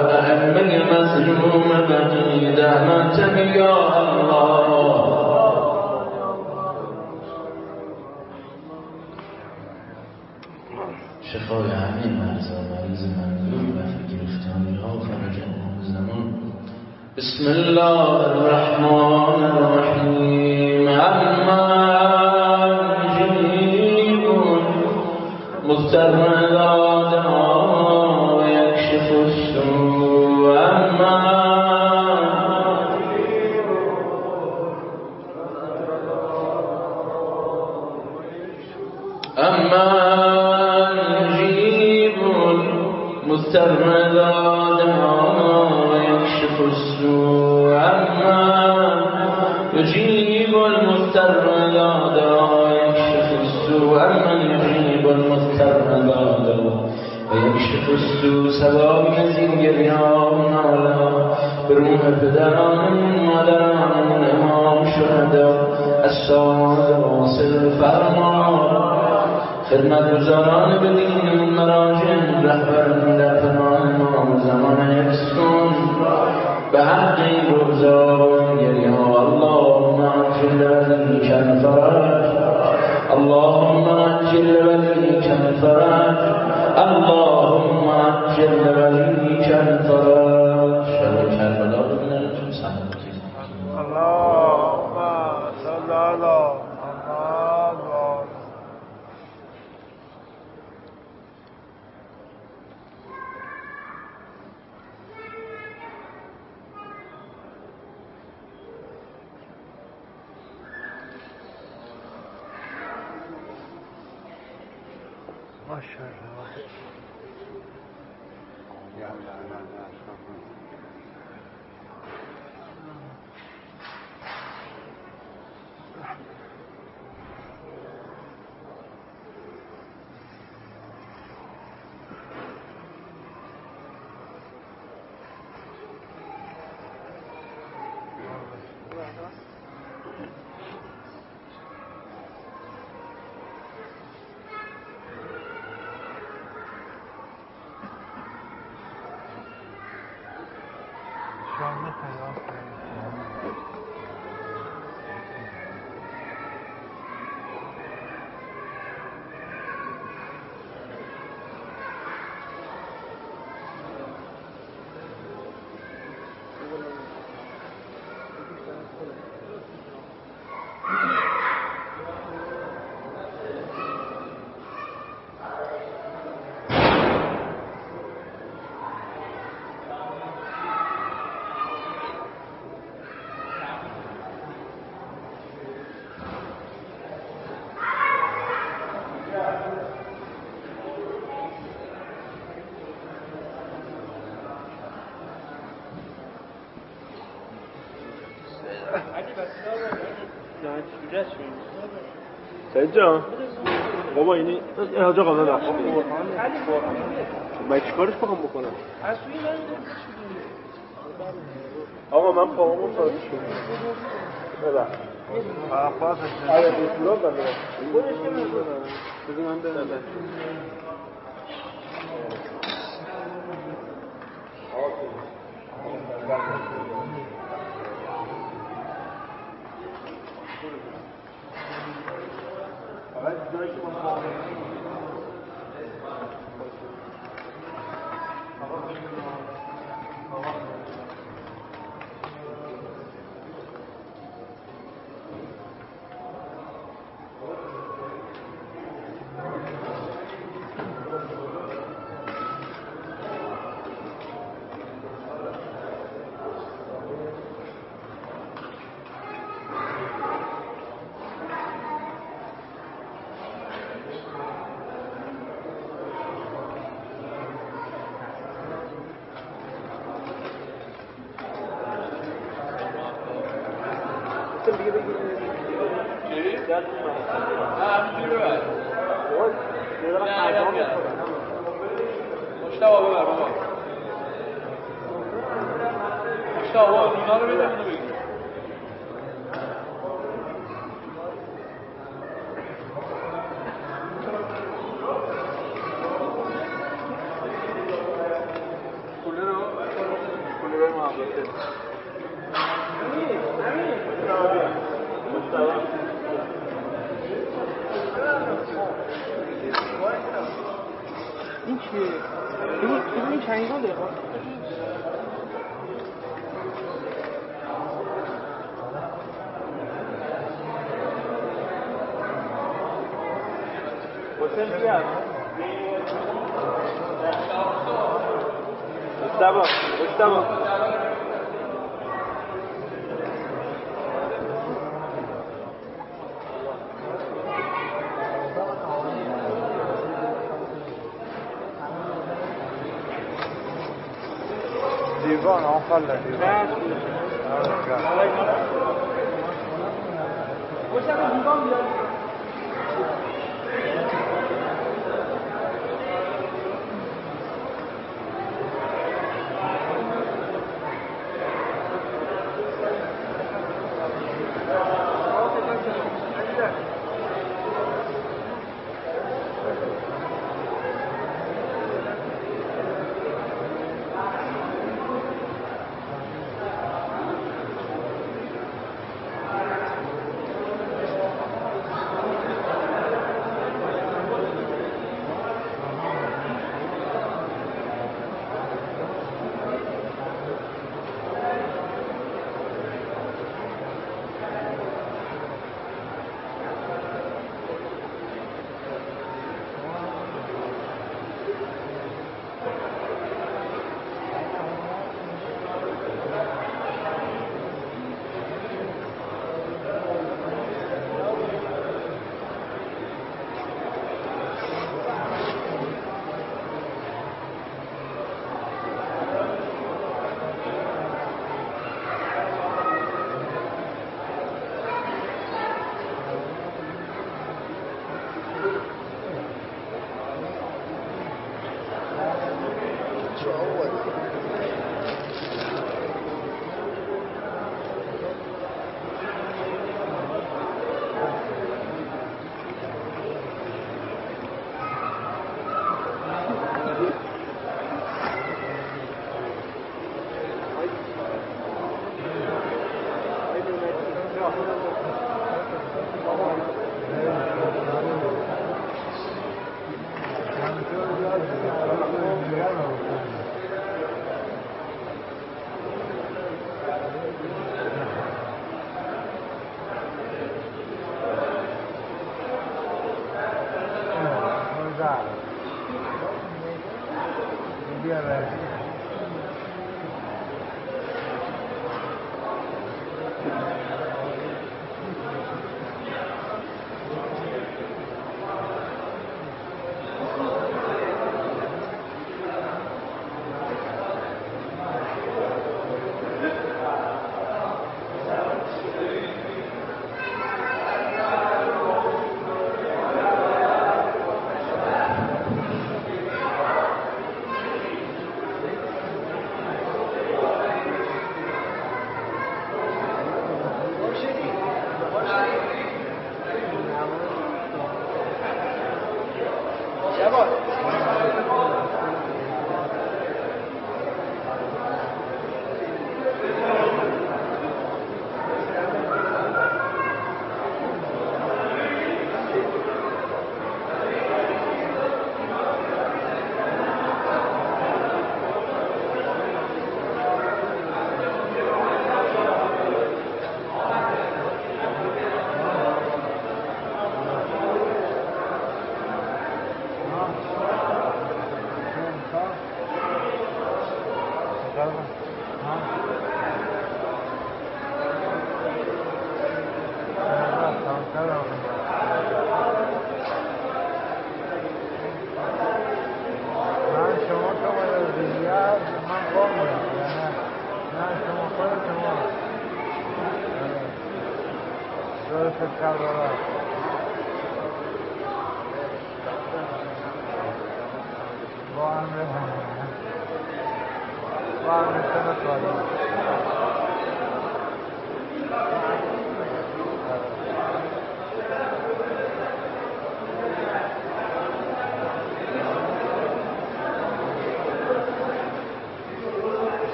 ائمه مظلوم بقی رحمت یا الله. شفای همه مریض منظور و گرفتاری ها فرج امام زمان. بسم الله الرحمن الرحیم. اما جیب مضطر دعا و یکشف السوء. اما مضطر دعا و یکشف السوء. اما یجیب المضطر دعا و یکشف السوء. اما یجیب المضطر دعا و یکشف السوء. سوای زینگریان نالا به روح پدران مادران امام شهدا الساد واصل فرما. خدمتگزاران به دین مراجع رهبران در پناه امام زمان یکسون به حق این روزا گریه. اللهم عجل ولیک الفرج. اللهم عجل ولیک الفرج. اللهم عجل ولیک الفرج. شب کربلا ببینن سلام اللهم صل علی محمد. ماشاءالله. سعید جان بابا اینی حاجا قابل رفت من چیکارش بکنم؟ آقا من پاهمون سازی شد ببر آیا بیتورا ببر خودش که بزن من ببر این چیه؟ این چنگاله ها Estaba. دیوان آخر دیوان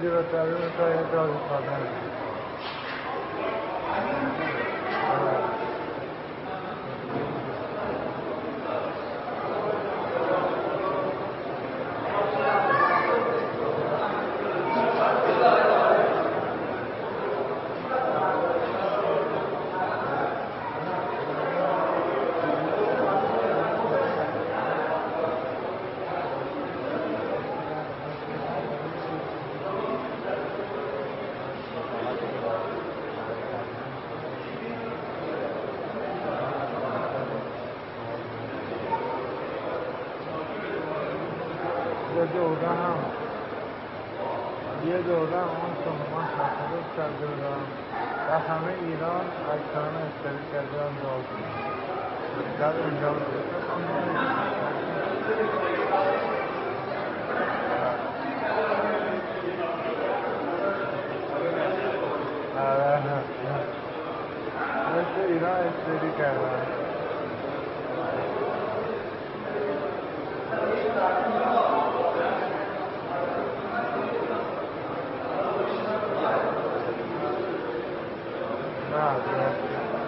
رو تبریم تا یه داری خواهدن یه دوره اون سنوان تصادف کرده بودم و همه ایران اکران اشتری کرده هم داد در اونجا مثل ایران اشتری کردن نه